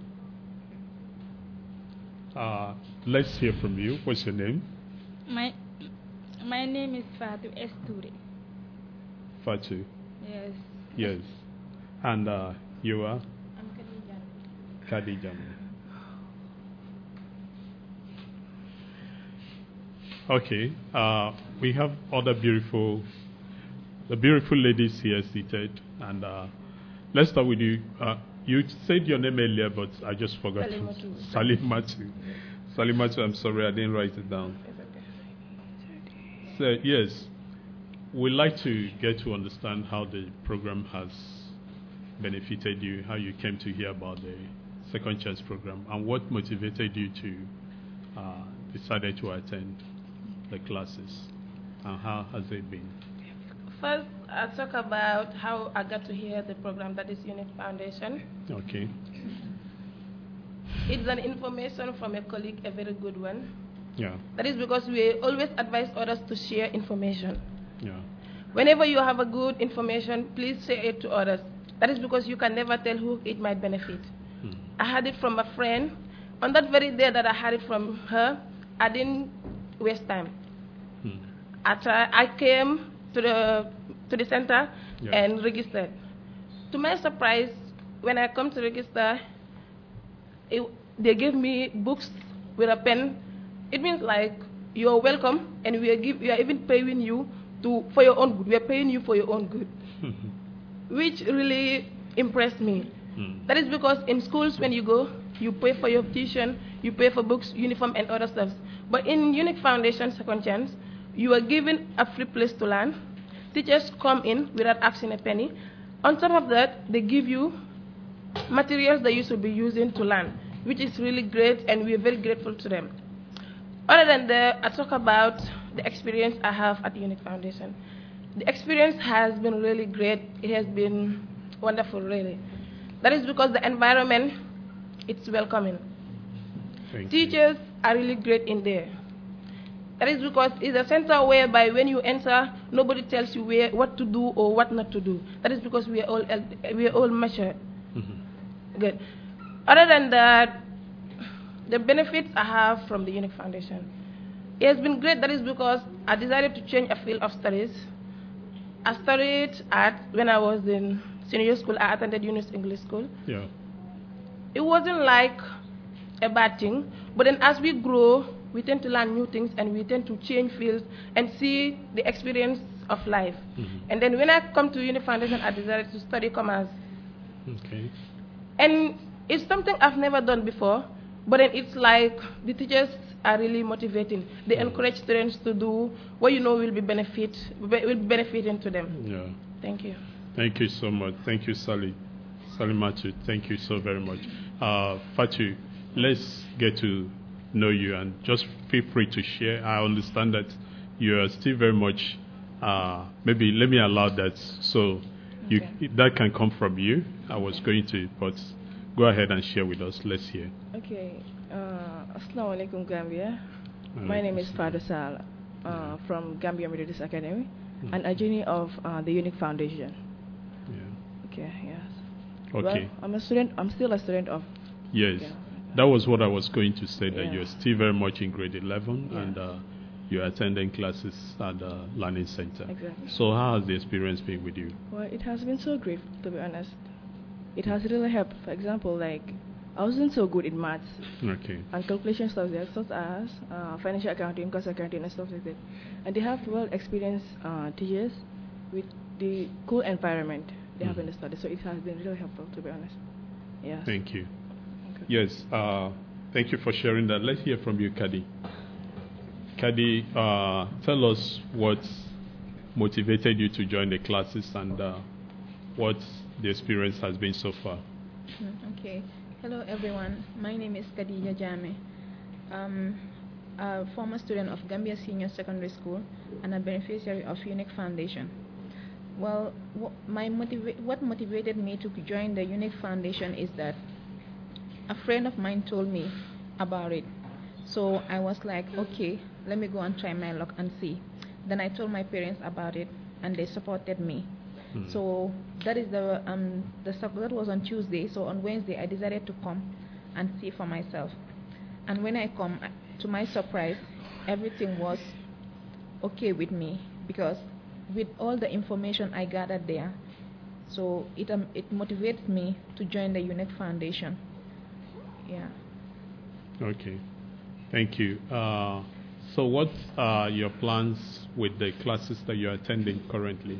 Uh, let's hear from you. What's your name? My my name is Fatu Esture. Fatu. Yes. Yes. And uh, you are? I'm Khadija. Khadija. Okay. Uh, we have other beautiful, the beautiful ladies here seated, and uh, let's start with you. Uh, you said your name earlier, but I just forgot. Salimatu. Salimatu. Salimatu, I'm sorry, I didn't write it down. So, yes, we'd like to get to understand how the program has benefited you, how you came to hear about the Second Chance program, and what motivated you to uh, decided to attend the classes, and how has it been? First, I'll talk about how I got to hear the program that is Unique Foundation. Okay. it's an information from a colleague, a very good one. Yeah. That is because we always advise others to share information. Yeah. Whenever you have a good information, please share it to others. That is because you can never tell who it might benefit. Hmm. I had it from a friend. On that very day that I had it from her, I didn't waste time. Hmm. I, try, I came to the, to the center Yeah. and registered. To my surprise, when I come to register, it, they gave me books with a pen. It means like you're welcome, and we are, give, we are even paying you to, for your own good. We are paying you for your own good, which really impressed me. Hmm. That is because in schools, when you go, you pay for your tuition, you pay for books, uniform, and other stuff. But in Unique Foundation Second Chance, you are given a free place to learn. Teachers come in without asking a penny. On top of that, they give you materials that you should be using to learn, which is really great, and we are very grateful to them. Other than that, I talk about the experience I have at Unique Foundation. The experience has been really great. It has been wonderful, really. That is because the environment, it's welcoming. Thank Teachers are really great in there. That is because it's a center whereby when you enter, nobody tells you where, what to do or what not to do. That is because we are all, we are all measured. Mm-hmm. Good. Other than that, the benefits I have from the Unique Foundation, it has been great. That is because I decided to change a field of studies. I studied at, when I was in senior school, I attended Yunus English School. Yeah. It wasn't like a bad thing, but then as we grow, we tend to learn new things, and we tend to change fields and see the experience of life. Mm-hmm. And then when I come to Unique Foundation, I decided to study commerce. Okay. And it's something I've never done before, but then it's like the teachers are really motivating. They Mm-hmm. encourage students to do what you know will be benefit will be benefiting to them. Yeah. Thank you. Thank you so much. Thank you, Sally. Sally Matu, thank you so very much. Uh, Fatu, let's get to know you, and just feel free to share. I understand that you are still very much, uh, maybe let me allow that, so you, Okay. that can come from you. I was going to, but go ahead and share with us. Let's hear. Okay. Uh, Assalamu alaikum, Gambia. My Alaikum name is salam. Fado Sal uh, from Gambia Methodist Academy Mm. and a journey of uh, the Unique Foundation. Yeah. Okay, yes. Okay. Well, I'm a student, I'm still a student of. Yes, Yeah. that was what I was going to say, that Yeah. you're still very much in grade eleven, Yeah. and uh, you're attending classes at the Learning Center. Exactly. So how has the experience been with you? Well, it has been so great, to be honest. It has really helped. For example, like, I wasn't so good in maths Okay. and calculation stuff there, such as uh, financial accounting, cost accounting, and stuff like that. And they have well experienced uh, teachers with the cool environment they have in the study. So it has been really helpful, to be honest. Yes. Thank you. Yes, uh, thank you for sharing that. Let's hear from you, Kadi. Kadi, uh, tell us what motivated you to join the classes, and uh, what the experience has been so far. Mm, Okay. Hello, everyone. My name is Khadija Jame. Um, a former student of Gambia Senior Secondary School and a beneficiary of Unique Foundation. Well, wh- my motiva- what motivated me to join the Unique Foundation is that a friend of mine told me about it. So I was like, okay, let me go and try my luck and see. Then I told my parents about it, and they supported me. Mm. So that is the um the sup- that was on Tuesday. So on Wednesday I decided to come and see for myself. And when I come, uh, to my surprise, everything was okay with me, because with all the information I gathered there, so it um, it motivates me to join the Unique Foundation. Yeah. Okay, thank you. Uh, so what are your plans with the classes that you're attending currently?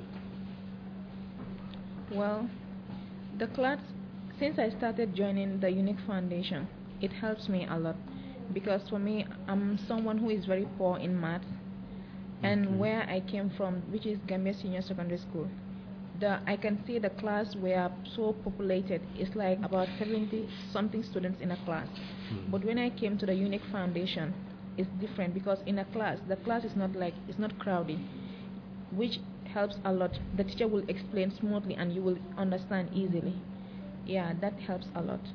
Well, the class, since I started joining the Unique Foundation, it helps me a lot, because for me, I'm someone who is very poor in math, and Okay. where I came from, which is Gambia Senior Secondary School, the I can see the class were so populated. It's like about seventy something students in a class. Mm. But when I came to the Unique Foundation, it's different, because in a class, the class is not like, it's not crowded, which helps a lot. The teacher will explain smoothly and you will understand easily. Yeah, that helps a lot.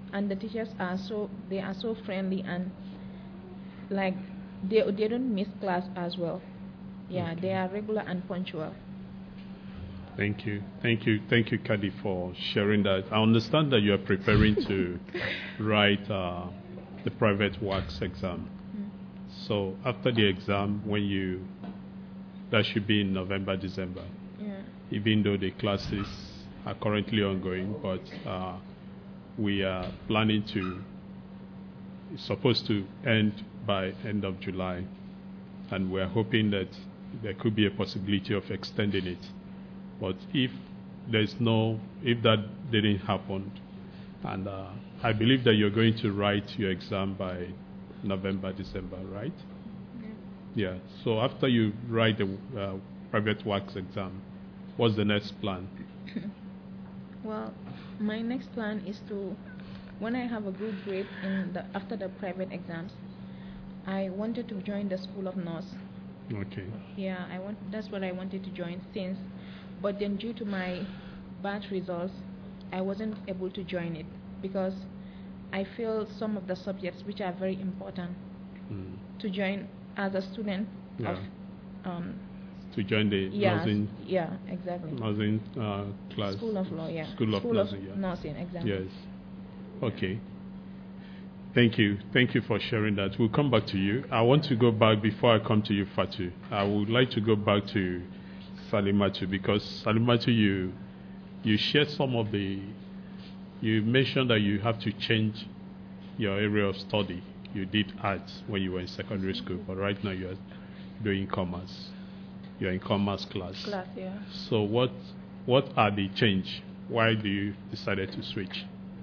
and the teachers are so they are so friendly, and like they they don't miss class as well. Yeah, Okay. they are regular and punctual. Thank you. Thank you. Thank you, Kadi, for sharing that. I understand that you are preparing to write uh, the private works exam. So after the exam, when you, that should be in November, December, Yeah. even though the classes are currently ongoing, but uh, we are planning to, it's supposed to end by end of July, and we're hoping that there could be a possibility of extending it. But if there's no, if that didn't happen, and uh, I believe that you're going to write your exam by November, December, right? Yeah. Yeah. So after you write the uh, private works exam, what's the next plan? Well, my next plan is to, when I have a good grade in the after the private exams, I wanted to join the School of Nurse. Okay. Yeah, I want. That's what I wanted to join since, but then due to my bad results, I wasn't able to join it because I feel some of the subjects which are very important Mm. to join as a student Yeah. of um, To join the yeah, nursing, yeah, exactly. nursing uh, class. School of Law, yeah. School of School Nursing, of yeah. Nursing, exactly. Yes. Okay. Thank you. Thank you for sharing that. We'll come back to you. I want to go back before I come to you, Fatu. I would like to go back to Salimatu because Salimatu, you you shared some of the. You mentioned that you have to change your area of study. You did arts when you were in secondary school, but right now you're doing commerce. You're in commerce class. Class, yeah. So what what are the change? Why do you decided to switch?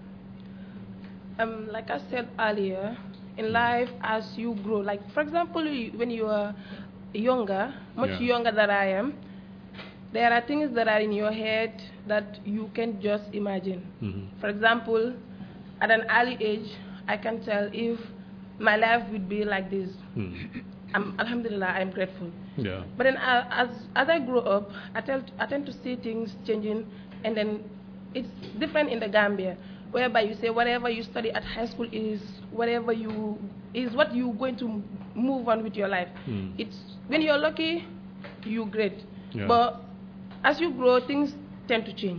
Um, like I said earlier, in life as you grow, like for example, you, when you are younger, much Yeah. younger than I am, there are things that are in your head that you can just imagine. Mhm. For example, at an early age, I can tell if my life would be like this. Mm. I'm, Alhamdulillah, I'm grateful. Yeah. But then uh, as as I grow up, I tend I tend to see things changing, and then it's different in the Gambia, whereby you say whatever you study at high school is whatever you is what you're going to move on with your life. Mm. It's when you're lucky, you're great. Yeah. But as you grow, things tend to change.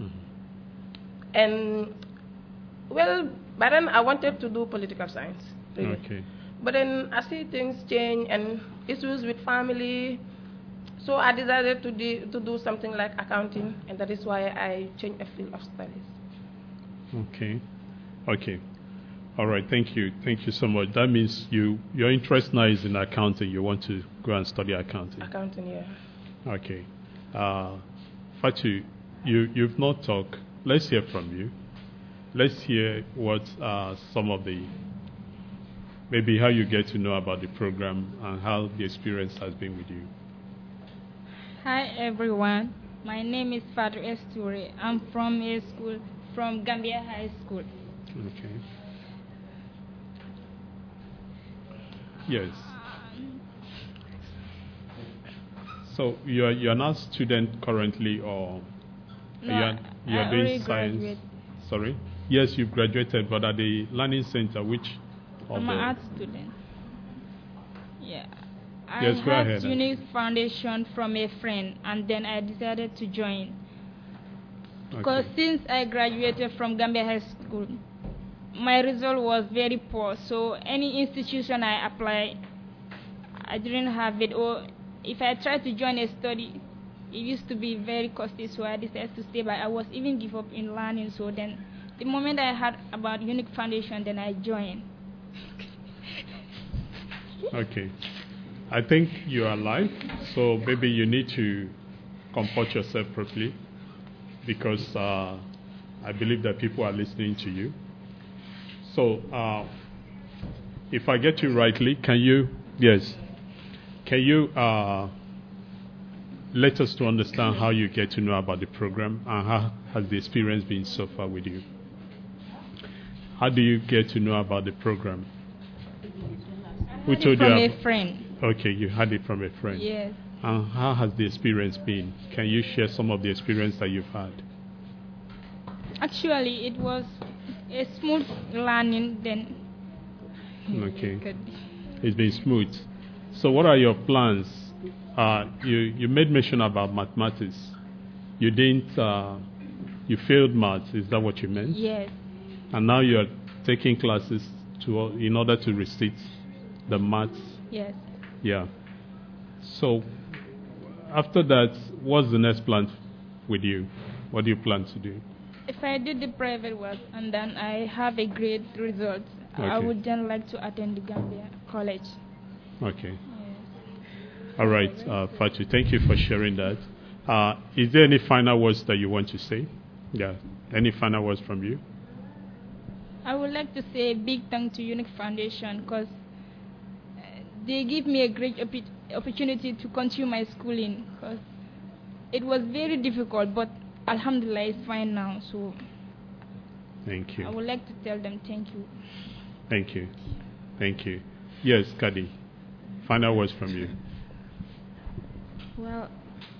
And well, by then I wanted to do political science. Really. Okay. But then I see things change and issues with family, so I decided to do, to do something like accounting, and that is why I changed a field of studies. Okay. Okay. All right. Thank you. Thank you so much. That means you your interest now is in accounting. You want to go and study accounting. Accounting, yeah. Okay. Uh, Fatu, you you've not talked. Let's hear from you. Let's hear what uh, some of the maybe how you get to know about the program and how the experience has been with you. Hi everyone, my name is Fatu Esture. I'm from a school, from Gambia High School. Okay. Yes. So you are you are not a student currently, or No, you are, you I are doing already science? graduate. Sorry. Yes, you've graduated, but at the learning center, which of I'm the an art student. Yeah. I Yes, go had ahead. Unique Foundation from a friend, and then I decided to join. Because Okay. since I graduated from Gambia High School, my result was very poor. So any institution I applied, I didn't have it. Or if I tried to join a study, it used to be very costly. So I decided to stay. But I was even give up in learning. So then, the moment I heard about Unique Foundation, then I joined. Okay. I think you are live, so maybe you need to comport yourself properly, because uh, I believe that people are listening to you. So, uh, if I get you rightly, can you, yes, can you uh, let us to understand how you get to know about the program and how has the experience been so far with you? How do you get to know about the program? Who told From you? a ab- friend. Okay, you had it from a friend. Yes. And how has the experience been? Can you share some of the experience that you've had? Actually, it was a smooth learning then. Okay. It's been smooth. So what are your plans? Uh, you, you made mention about mathematics. You didn't, uh, you failed maths, is that what you meant? Yes. And now you're taking classes to in order to resit the maths? Yes. Yeah. So after that, what's the next plan with you? What do you plan to do? If I do the private work and then I have a great result, I Okay. would then like to attend the Gambia College. Okay. All right, uh, Fatu, thank you for sharing that. Uh, is there any final words that you want to say? Yeah. Any final words from you? I would like to say a big thank to Unique Foundation because they give me a great opi- opportunity to continue my schooling because it was very difficult, but Alhamdulillah it's fine now. So Thank you. I would like to tell them thank you. Thank you. Thank you. Yes, Kadi. Final words from you. Well,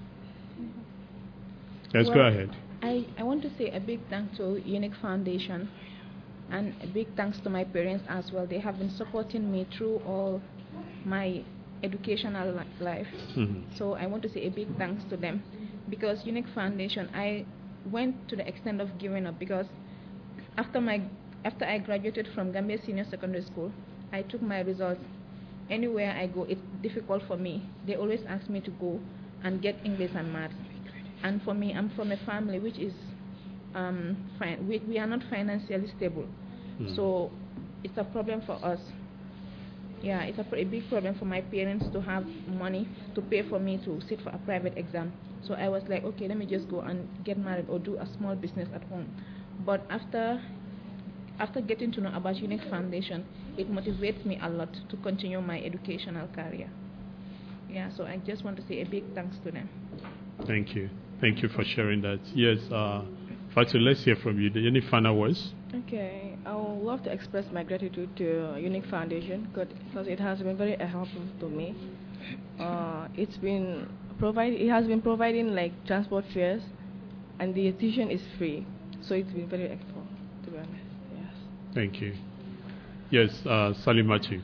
Let's well, go ahead. I, I want to say a big thanks to Unique Foundation and a big thanks to my parents as well. They have been supporting me through all my educational li- life. Mhm. So I want to say a big thanks to them because Unique Foundation, I went to the extent of giving up because after my after I graduated from Gambia Senior Secondary School, I took my results. Anywhere I go, it's difficult for me. They always ask me to go and get English and math. And for me, I'm from a family which is, um, fi- we, we are not financially stable. Mm. So it's a problem for us. Yeah, it's a, pr- a big problem for my parents to have money to pay for me to sit for a private exam. So I was like, okay, let me just go and get married or do a small business at home. But after after getting to know about Unique Foundation, it motivates me a lot to continue my educational career. Yeah, so I just want to say a big thanks to them. Thank you. Thank you for sharing that. Yes, uh, Fatu, let's hear from you. Any final words? Okay, I would love to express my gratitude to Unique Foundation because it has been very helpful to me. Uh, it's been provide it has been providing like transport fares, and the tuition is free, so it's been very helpful. To be honest, yes. Thank you. Yes, uh, Salimati.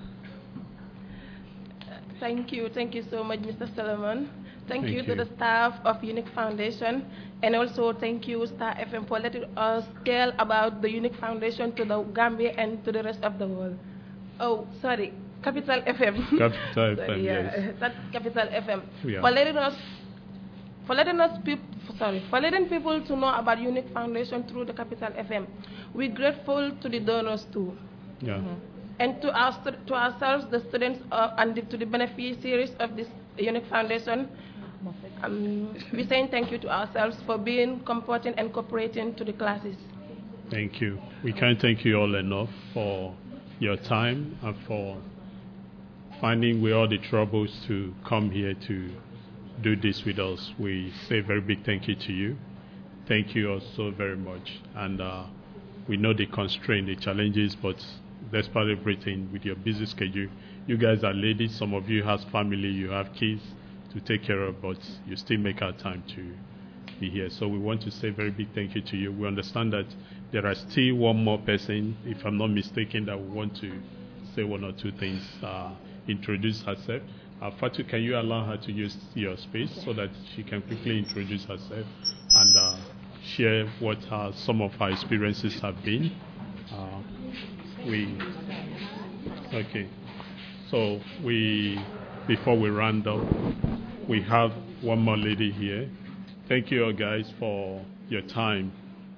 Thank you. Thank you so much, Mister Solomon. Thank, Thank you, you. to the staff of Unique Foundation, and also thank you, Star F M, for letting us tell about the Unique Foundation to the Gambia and to the rest of the world. Oh, sorry, Capital F M. Capital F M, Sorry, yeah, yes. that's Capital F M. Yeah. For letting us, for letting us peop, sorry, for letting people to know about Unique Foundation through the Capital F M. We're grateful to the donors too. Yeah. Mhm. And to our stu- to ourselves, the students, uh, and the, to the beneficiaries of this Unique Foundation, um, we're saying thank you to ourselves for being comforting and cooperating to the classes. Thank you. We can't thank you all enough for your time and for finding with all the troubles to come here to do this with us. We say a very big thank you to you. Thank you also very much. And uh, we know the constraint, the challenges, but despite everything, with your busy schedule, you guys are ladies, some of you have family, you have kids to take care of, but you still make our time to be here. So we want to say a very big thank you to you. We understand that there are still one more person, if I'm not mistaken, that we want to say one or two things, uh, introduce herself. Uh, Fatu, can you allow her to use your space so that she can quickly introduce herself and uh, share what uh, some of her experiences have been? Uh, we okay. So we before we round up, we have one more lady here. Thank you all guys for your time.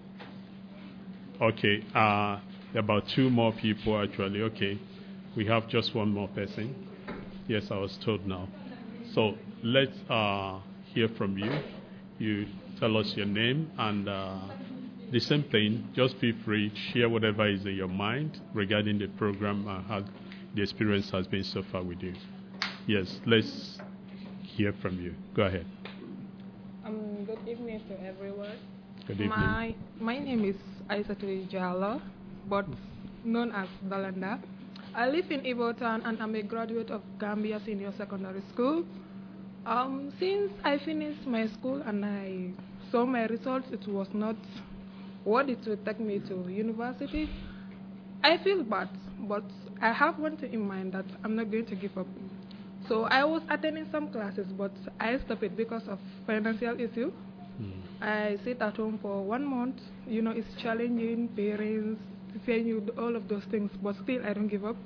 Okay, uh, about two more people actually. Okay, we have just one more person. Yes, I was told now. So let's uh, hear from you. You tell us your name and uh, the same thing. Just feel free to share whatever is in your mind regarding the program and how the experience has been so far with you. Yes, let's hear from you. Go ahead. Um, good evening to everyone. Good evening. My my name is Aissatou Diallo, but known as Dalanda. I live in Ibotan and I'm a graduate of Gambia Senior Secondary School. Um, since I finished my school and I saw my results, it was not what it would take me to university. I feel bad, but I have one thing in mind that I'm not going to give up. So I was attending some classes, but I stopped it because of financial issue. Mm. I sit at home for one month. You know, it's challenging, parents, saying you all of those things, but still I don't give up.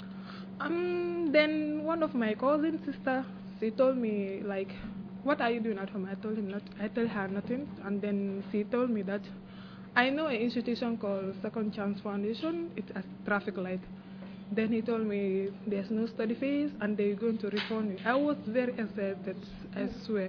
Um, then one of my cousin sister, she told me like, "What are you doing at home?" I told him not. I told her nothing, and then she told me that I know an institution called Second Chance Foundation. It's a traffic light. Then he told me there's no study fees and they're going to refund me. I was very excited, I swear.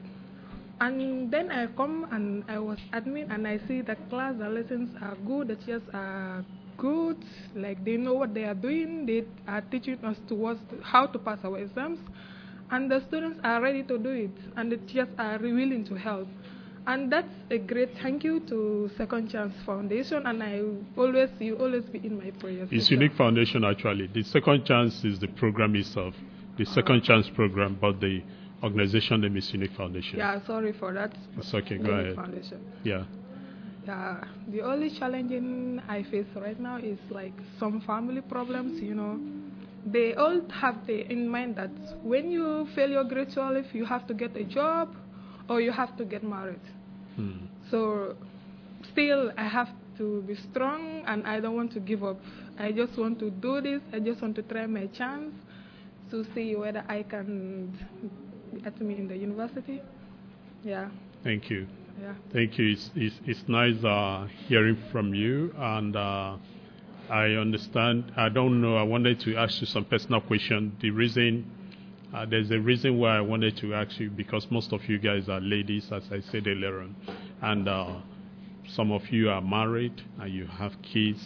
And then I come and I was admin and I see the class, the lessons are good, the teachers are good, like they know what they are doing, they are teaching us towards how to pass our exams, and the students are ready to do it, and the teachers are willing to help. And that's a great thank you to Second Chance Foundation, and I always, you always be in my prayers. It's Unique Foundation, actually. The Second Chance is the program itself, the Second uh, Chance program, but the organization name is Unique Foundation. Yeah, sorry for that. It's okay, go Unique ahead. Foundation. Yeah. Yeah, the only challenging I face right now is like some family problems, you know. They all have the, in mind that when you fail your grade twelve, you have to get a job or you have to get married. Hmm. So still I have to be strong and I don't want to give up. I just want to do this. I just want to try my chance to see whether I can get me in the university. Yeah. Thank you. Yeah. Thank you. It's, it's, it's nice uh, hearing from you, and uh, I understand. I don't know. I wanted to ask you some personal question. The reason Uh, there's a reason why I wanted to ask you, because most of you guys are ladies, as I said earlier on, and uh, some of you are married and you have kids.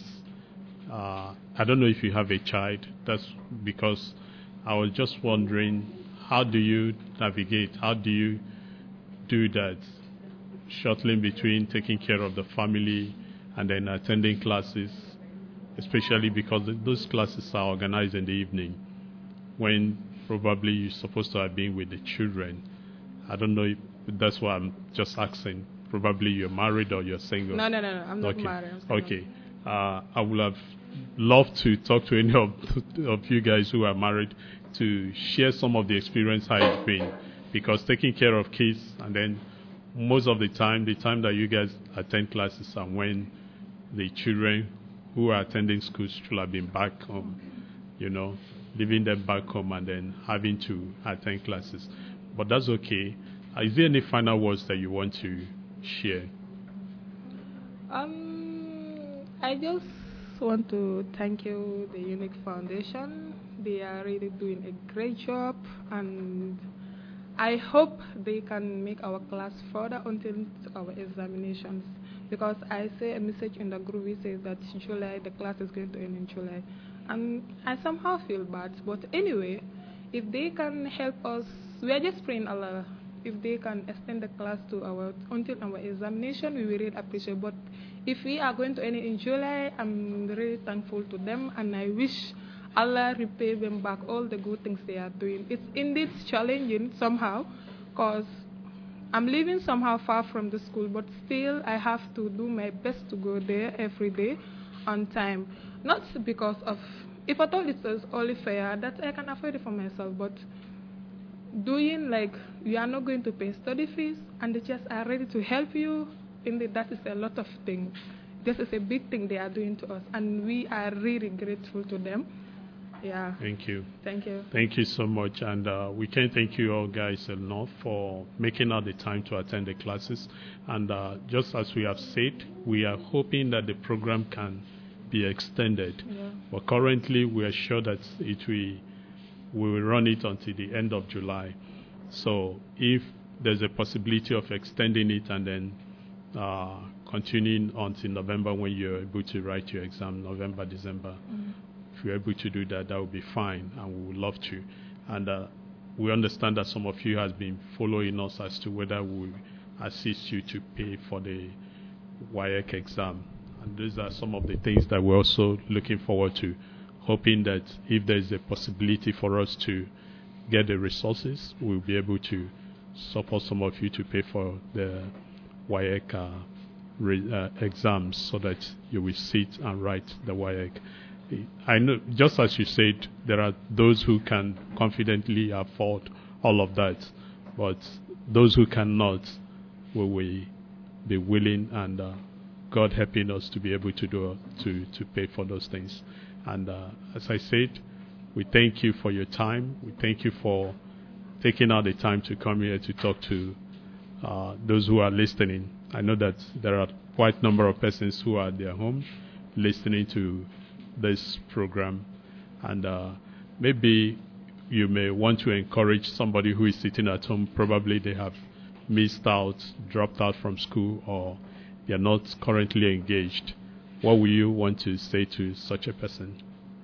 Uh, I don't know if you have a child. That's because I was just wondering, how do you navigate? How do you do that, shuttling between taking care of the family and then attending classes, especially because those classes are organized in the evening when probably you're supposed to have been with the children. I don't know if that's why I'm just asking. Probably you're married or you're single. No, no, no, no. I'm not okay. married. I'm single. Okay. Uh, I would have loved to talk to any of, of you guys who are married to share some of the experience how it's been. Because taking care of kids, and then most of the time, the time that you guys attend classes are when the children who are attending schools should have been back home, you know, leaving them back home and then having to attend classes. But that's okay. Uh, is there any final words that you want to share? Um, I just want to thank you, the Unique Foundation. They are really doing a great job, and I hope they can make our class further until our examinations. Because I say a message in the group, it says that July, the class is going to end in July. And I somehow feel bad. But anyway, if they can help us, we are just praying Allah. If they can extend the class to our until our examination, we will really appreciate. But if we are going to end in July, I'm really thankful to them, and I wish Allah repay them back all the good things they are doing. It's indeed challenging somehow, because I'm living somehow far from the school, but still I have to do my best to go there every day on time. Not because of, if I thought it was only fair, that I can afford it for myself, but doing like, you are not going to pay study fees, and they just are ready to help you, indeed that is a lot of things. This is a big thing they are doing to us, and we are really grateful to them. Yeah. Thank you. Thank you. Thank you so much. And uh, we can't thank you all guys enough for making out the time to attend the classes. And uh, just as we have said, we are hoping that the program can be extended. Yeah. But currently, we are sure that it will, we will run it until the end of July. So if there's a possibility of extending it and then uh, continuing until November when you're able to write your exam, November, December, mm-hmm. If you're able to do that, that would be fine, and we would love to. And uh, we understand that some of you has been following us as to whether we will assist you to pay for the W A E C exam. And these are some of the things that we're also looking forward to, hoping that if there's a possibility for us to get the resources, we'll be able to support some of you to pay for the W A E C uh, re- uh, exams so that you will sit and write the W A E C. I know, just as you said, there are those who can confidently afford all of that, but those who cannot, will we be willing and uh, God helping us to be able to do to to pay for those things. And uh, as I said, we thank you for your time. We thank you for taking out the time to come here to talk to uh, those who are listening. I know that there are quite a number of persons who are at their home listening to this program, and uh, maybe you may want to encourage somebody who is sitting at home. Probably they have missed out, dropped out from school, or they are not currently engaged. What will you want to say to such a person?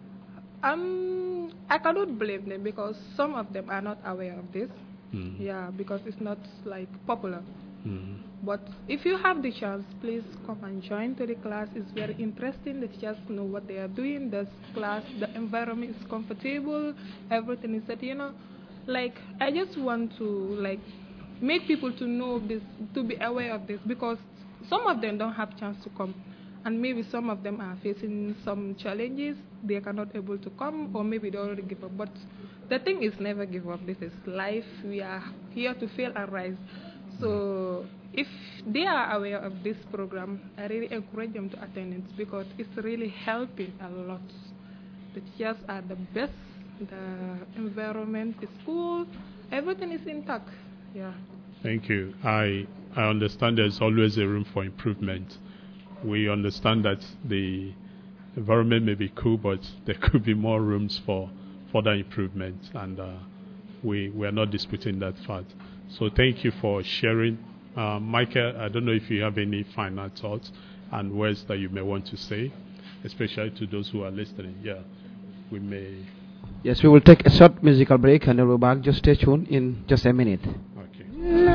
Um, I cannot blame them because some of them are not aware of this. Mm. Yeah, because it's not like popular. Mm. But if you have the chance, please come and join to the class. It's very interesting. The teachers know what they are doing. The class, the environment is comfortable. Everything is that, you know, like I just want to like make people to know this, to be aware of this, because some of them don't have chance to come, and maybe some of them are facing some challenges. They cannot able to come, or maybe they already give up. But the thing is, never give up. This is life. We are here to fail and rise. So if they are aware of this program, I really encourage them to attend it because it's really helping a lot. The teachers are the best. The environment is cool. Everything is intact. Yeah. Thank you. I I understand there's always a room for improvement. We understand that the environment may be cool, but there could be more rooms for further improvement, and uh, we we are not disputing that fact. So thank you for sharing. Uh, Michael, I don't know if you have any final thoughts and words that you may want to say, especially to those who are listening. Yeah, we may. Yes, we will take a short musical break and then we'll be back. Just stay tuned in just a minute. Okay.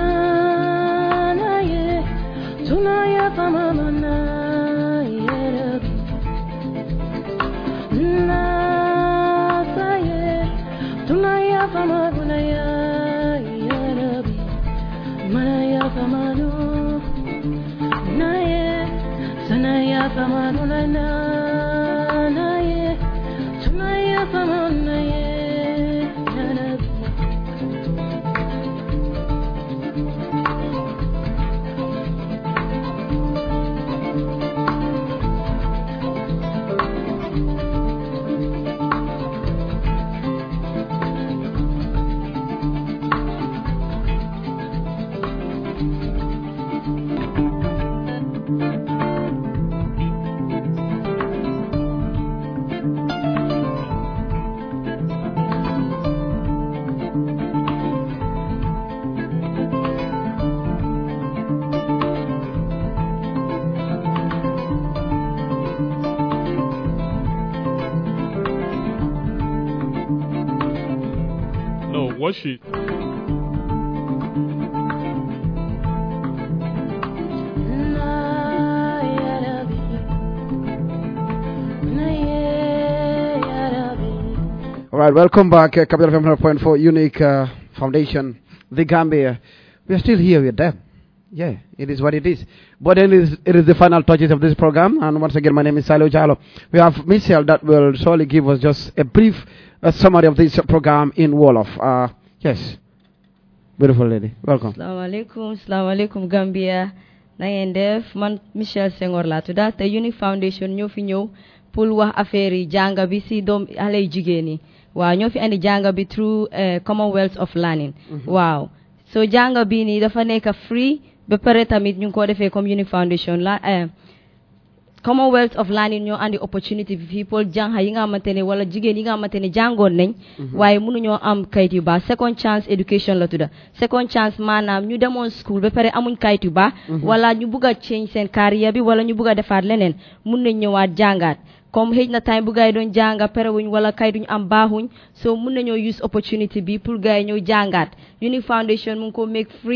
What she All right, welcome back. Uh, Capital F M one hundred point four Unique uh, Foundation, The Gambia. We are still here with them. Yeah, it is what it is. But then it is, it is the final touches of this program. And once again, my name is Salo Jalo. We have Michelle that will surely give us just a brief uh, summary of this uh, program in Wolof. Uh, yes. Beautiful lady. Welcome. Assalamu alaikum. Assalamu alaikum Gambia. Na ngeen def man Michelle Senghor la tudda te Unique Foundation ñoo fi ñëw pour wax affaire yi janga bi ci doom xalé jigéen yi. Waaw ñoo fi andi janga bi through uh, Commonwealth of Learning. Mm-hmm. Waaw. So janga bi ni dafa nekk free ba pare tamit ñu ko defee comme Unique Foundation la uh, Commonwealth of Learning ñoo andi opportunity people jàng yi nga xamante ne wala jigéen yi nga xamante ne jàngoon nañ waaye mënuñoo am kayit yu baax second chance education la tudda second chance maanaam ñu demoon school ba pare amuñ kayit yu baax wala ñu bugg a change seen carrière bi wala ñu bugg a defaat leneen mun nañ ñëwaat jàngaat comme xëj na time bu gaay doon jànga pare wuñ wala kayit duñ am baaxuñ so mun nañoo use opportunity bi pour gaay ñëw jàngaat Unique Foundation mu ngi ko make free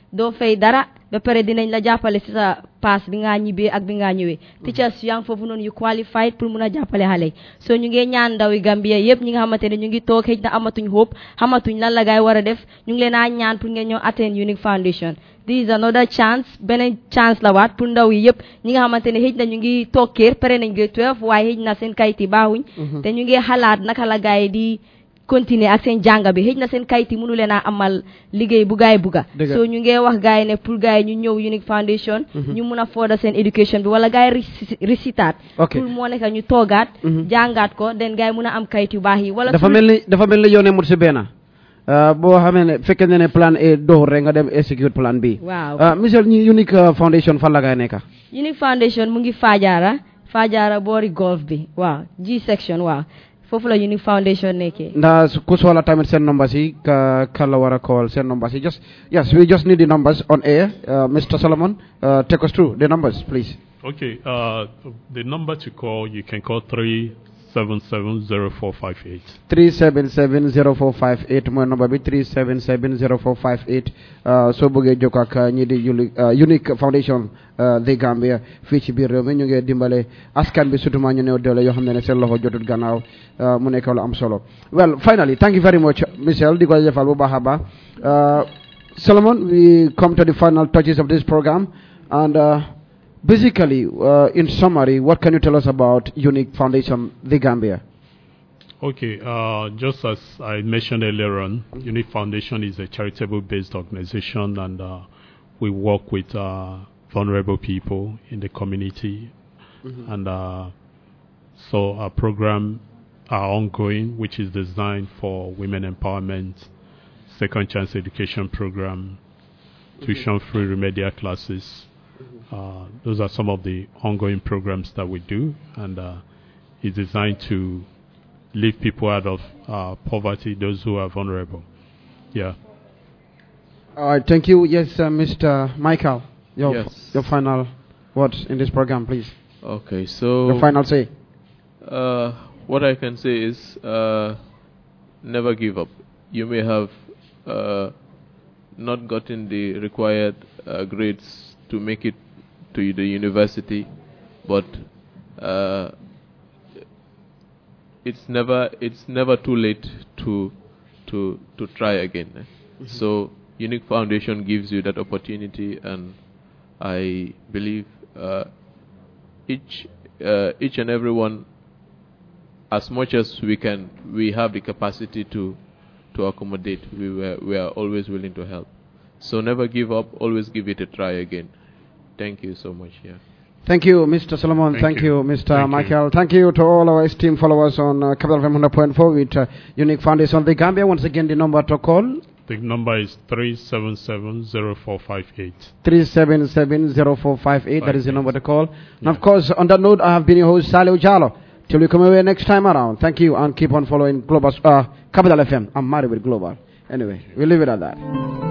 doo fay dara ba pare dinañ la jàppale ci sa pass bi nga ñibbee ak bi nga ñëwee teachers yaa ngi foofu noonu yu qualified pour mun a jàppale xale yi so ñu ngi ñaan ndawi Gambia yëpp ñi nga xamante ne ñu ngi toog xëy na amatuñ hope xamatuñ lan la gaay war a def ñu ngi leen a ñaan pour ngeen ñëw attend Unique Foundation. This is another chance beneen chance la waat pour ndaw yi yëpp ñi nga xamante ne xëy na ñu ngi toog kër pare nañ grade twelve waaye xëy na seen kayit yi baaxuñ te ñu ngi xalaat naka la gaay di continuer ak seen jànga bi xëy na seen kayit yi mënu leen a amal liggéey bu gaay bugga so ñu ngi wax gaay ne pour gaay ñu ñëw Unique Foundation ñu mun a fooda seen éducation bi wala gaay risitaat pour moo nekk ñu toogaat jàngaat ko den gaay mun a am kayit yu baax yi wala dafa mel ni dafa mel ni yoone mut si benn boo xamee ne fekkee ne ne plan A doxul rek nga dem execute plan B waaw monsieur ñi Unique Foundation fan la gaay nekka Unique Foundation mu ngi Fajara Fajara boori golf bi waaw G section waaw foofu la Unique Foundation nekkee ndax ku soxla tamit seen numbers yi ka ka la war a call seen numbers yi just yes we just need the numbers on air uh, Mister Solomon uh, take us through the numbers please. Okay, uh, the number to call, you can call three seven seven zero four five eight. three seven seven zero four five eight mooy number bi three seven seven zero four five eight soo bëggee jokkoo ak ñi di Unique Foundation The Gambia fii ci biir réew mi ñu ngi dimbale askan bi surtout ñu néew doole yoo xam ne ne seen loxo jotut gannaaw mu nekk lu am solo. Well, finally, thank you very much, Michelle. di ko defal bu baax a baax. Solomon, we come to the final touches of this program and uh, basically, uh, in summary, what can you tell us about Unique Foundation The Gambia? Okay, uh, just as I mentioned earlier on, Unique Foundation is a charitable-based organization, and uh, we work with uh, vulnerable people in the community. Mm-hmm. And uh, so our program are ongoing, which is designed for women empowerment, second chance education program, mm-hmm. tuition-free remedial classes. Uh, those are some of the ongoing programs that we do, and uh, it's designed to lift people out of uh, poverty, those who are vulnerable. Yeah. All right, thank you. Yes, uh, Mister Michael, your, yes. your final words in this program, please. Okay, so... Your final say. Uh, what I can say is uh, never give up. You may have uh, not gotten the required uh, grades to make it to the university, but uh, it's never it's never too late to to to try again. Mm-hmm. So Unique Foundation gives you that opportunity, and I believe uh, each uh, each and everyone, as much as we can, we have the capacity to to accommodate. We were we are always willing to help. So never give up. Always give it a try again. Thank you so much. Yeah. Thank you, Mister Solomon. Thank, Thank you, you, Mister Thank Michael. You. Thank you to all our esteemed followers on uh, Capital F M one hundred point four with uh, Unique Foundation The Gambia. Once again, the number to call. The number is three seven seven zero four five eight. three seven seven zero four five eight. That is the number to call. Yeah. And of course, on that note, I have been your host, Salio Jalo. Till we come away next time around. Thank you, and keep on following Global uh, Capital F M. I'm married with Global. Anyway, we'll leave it at that.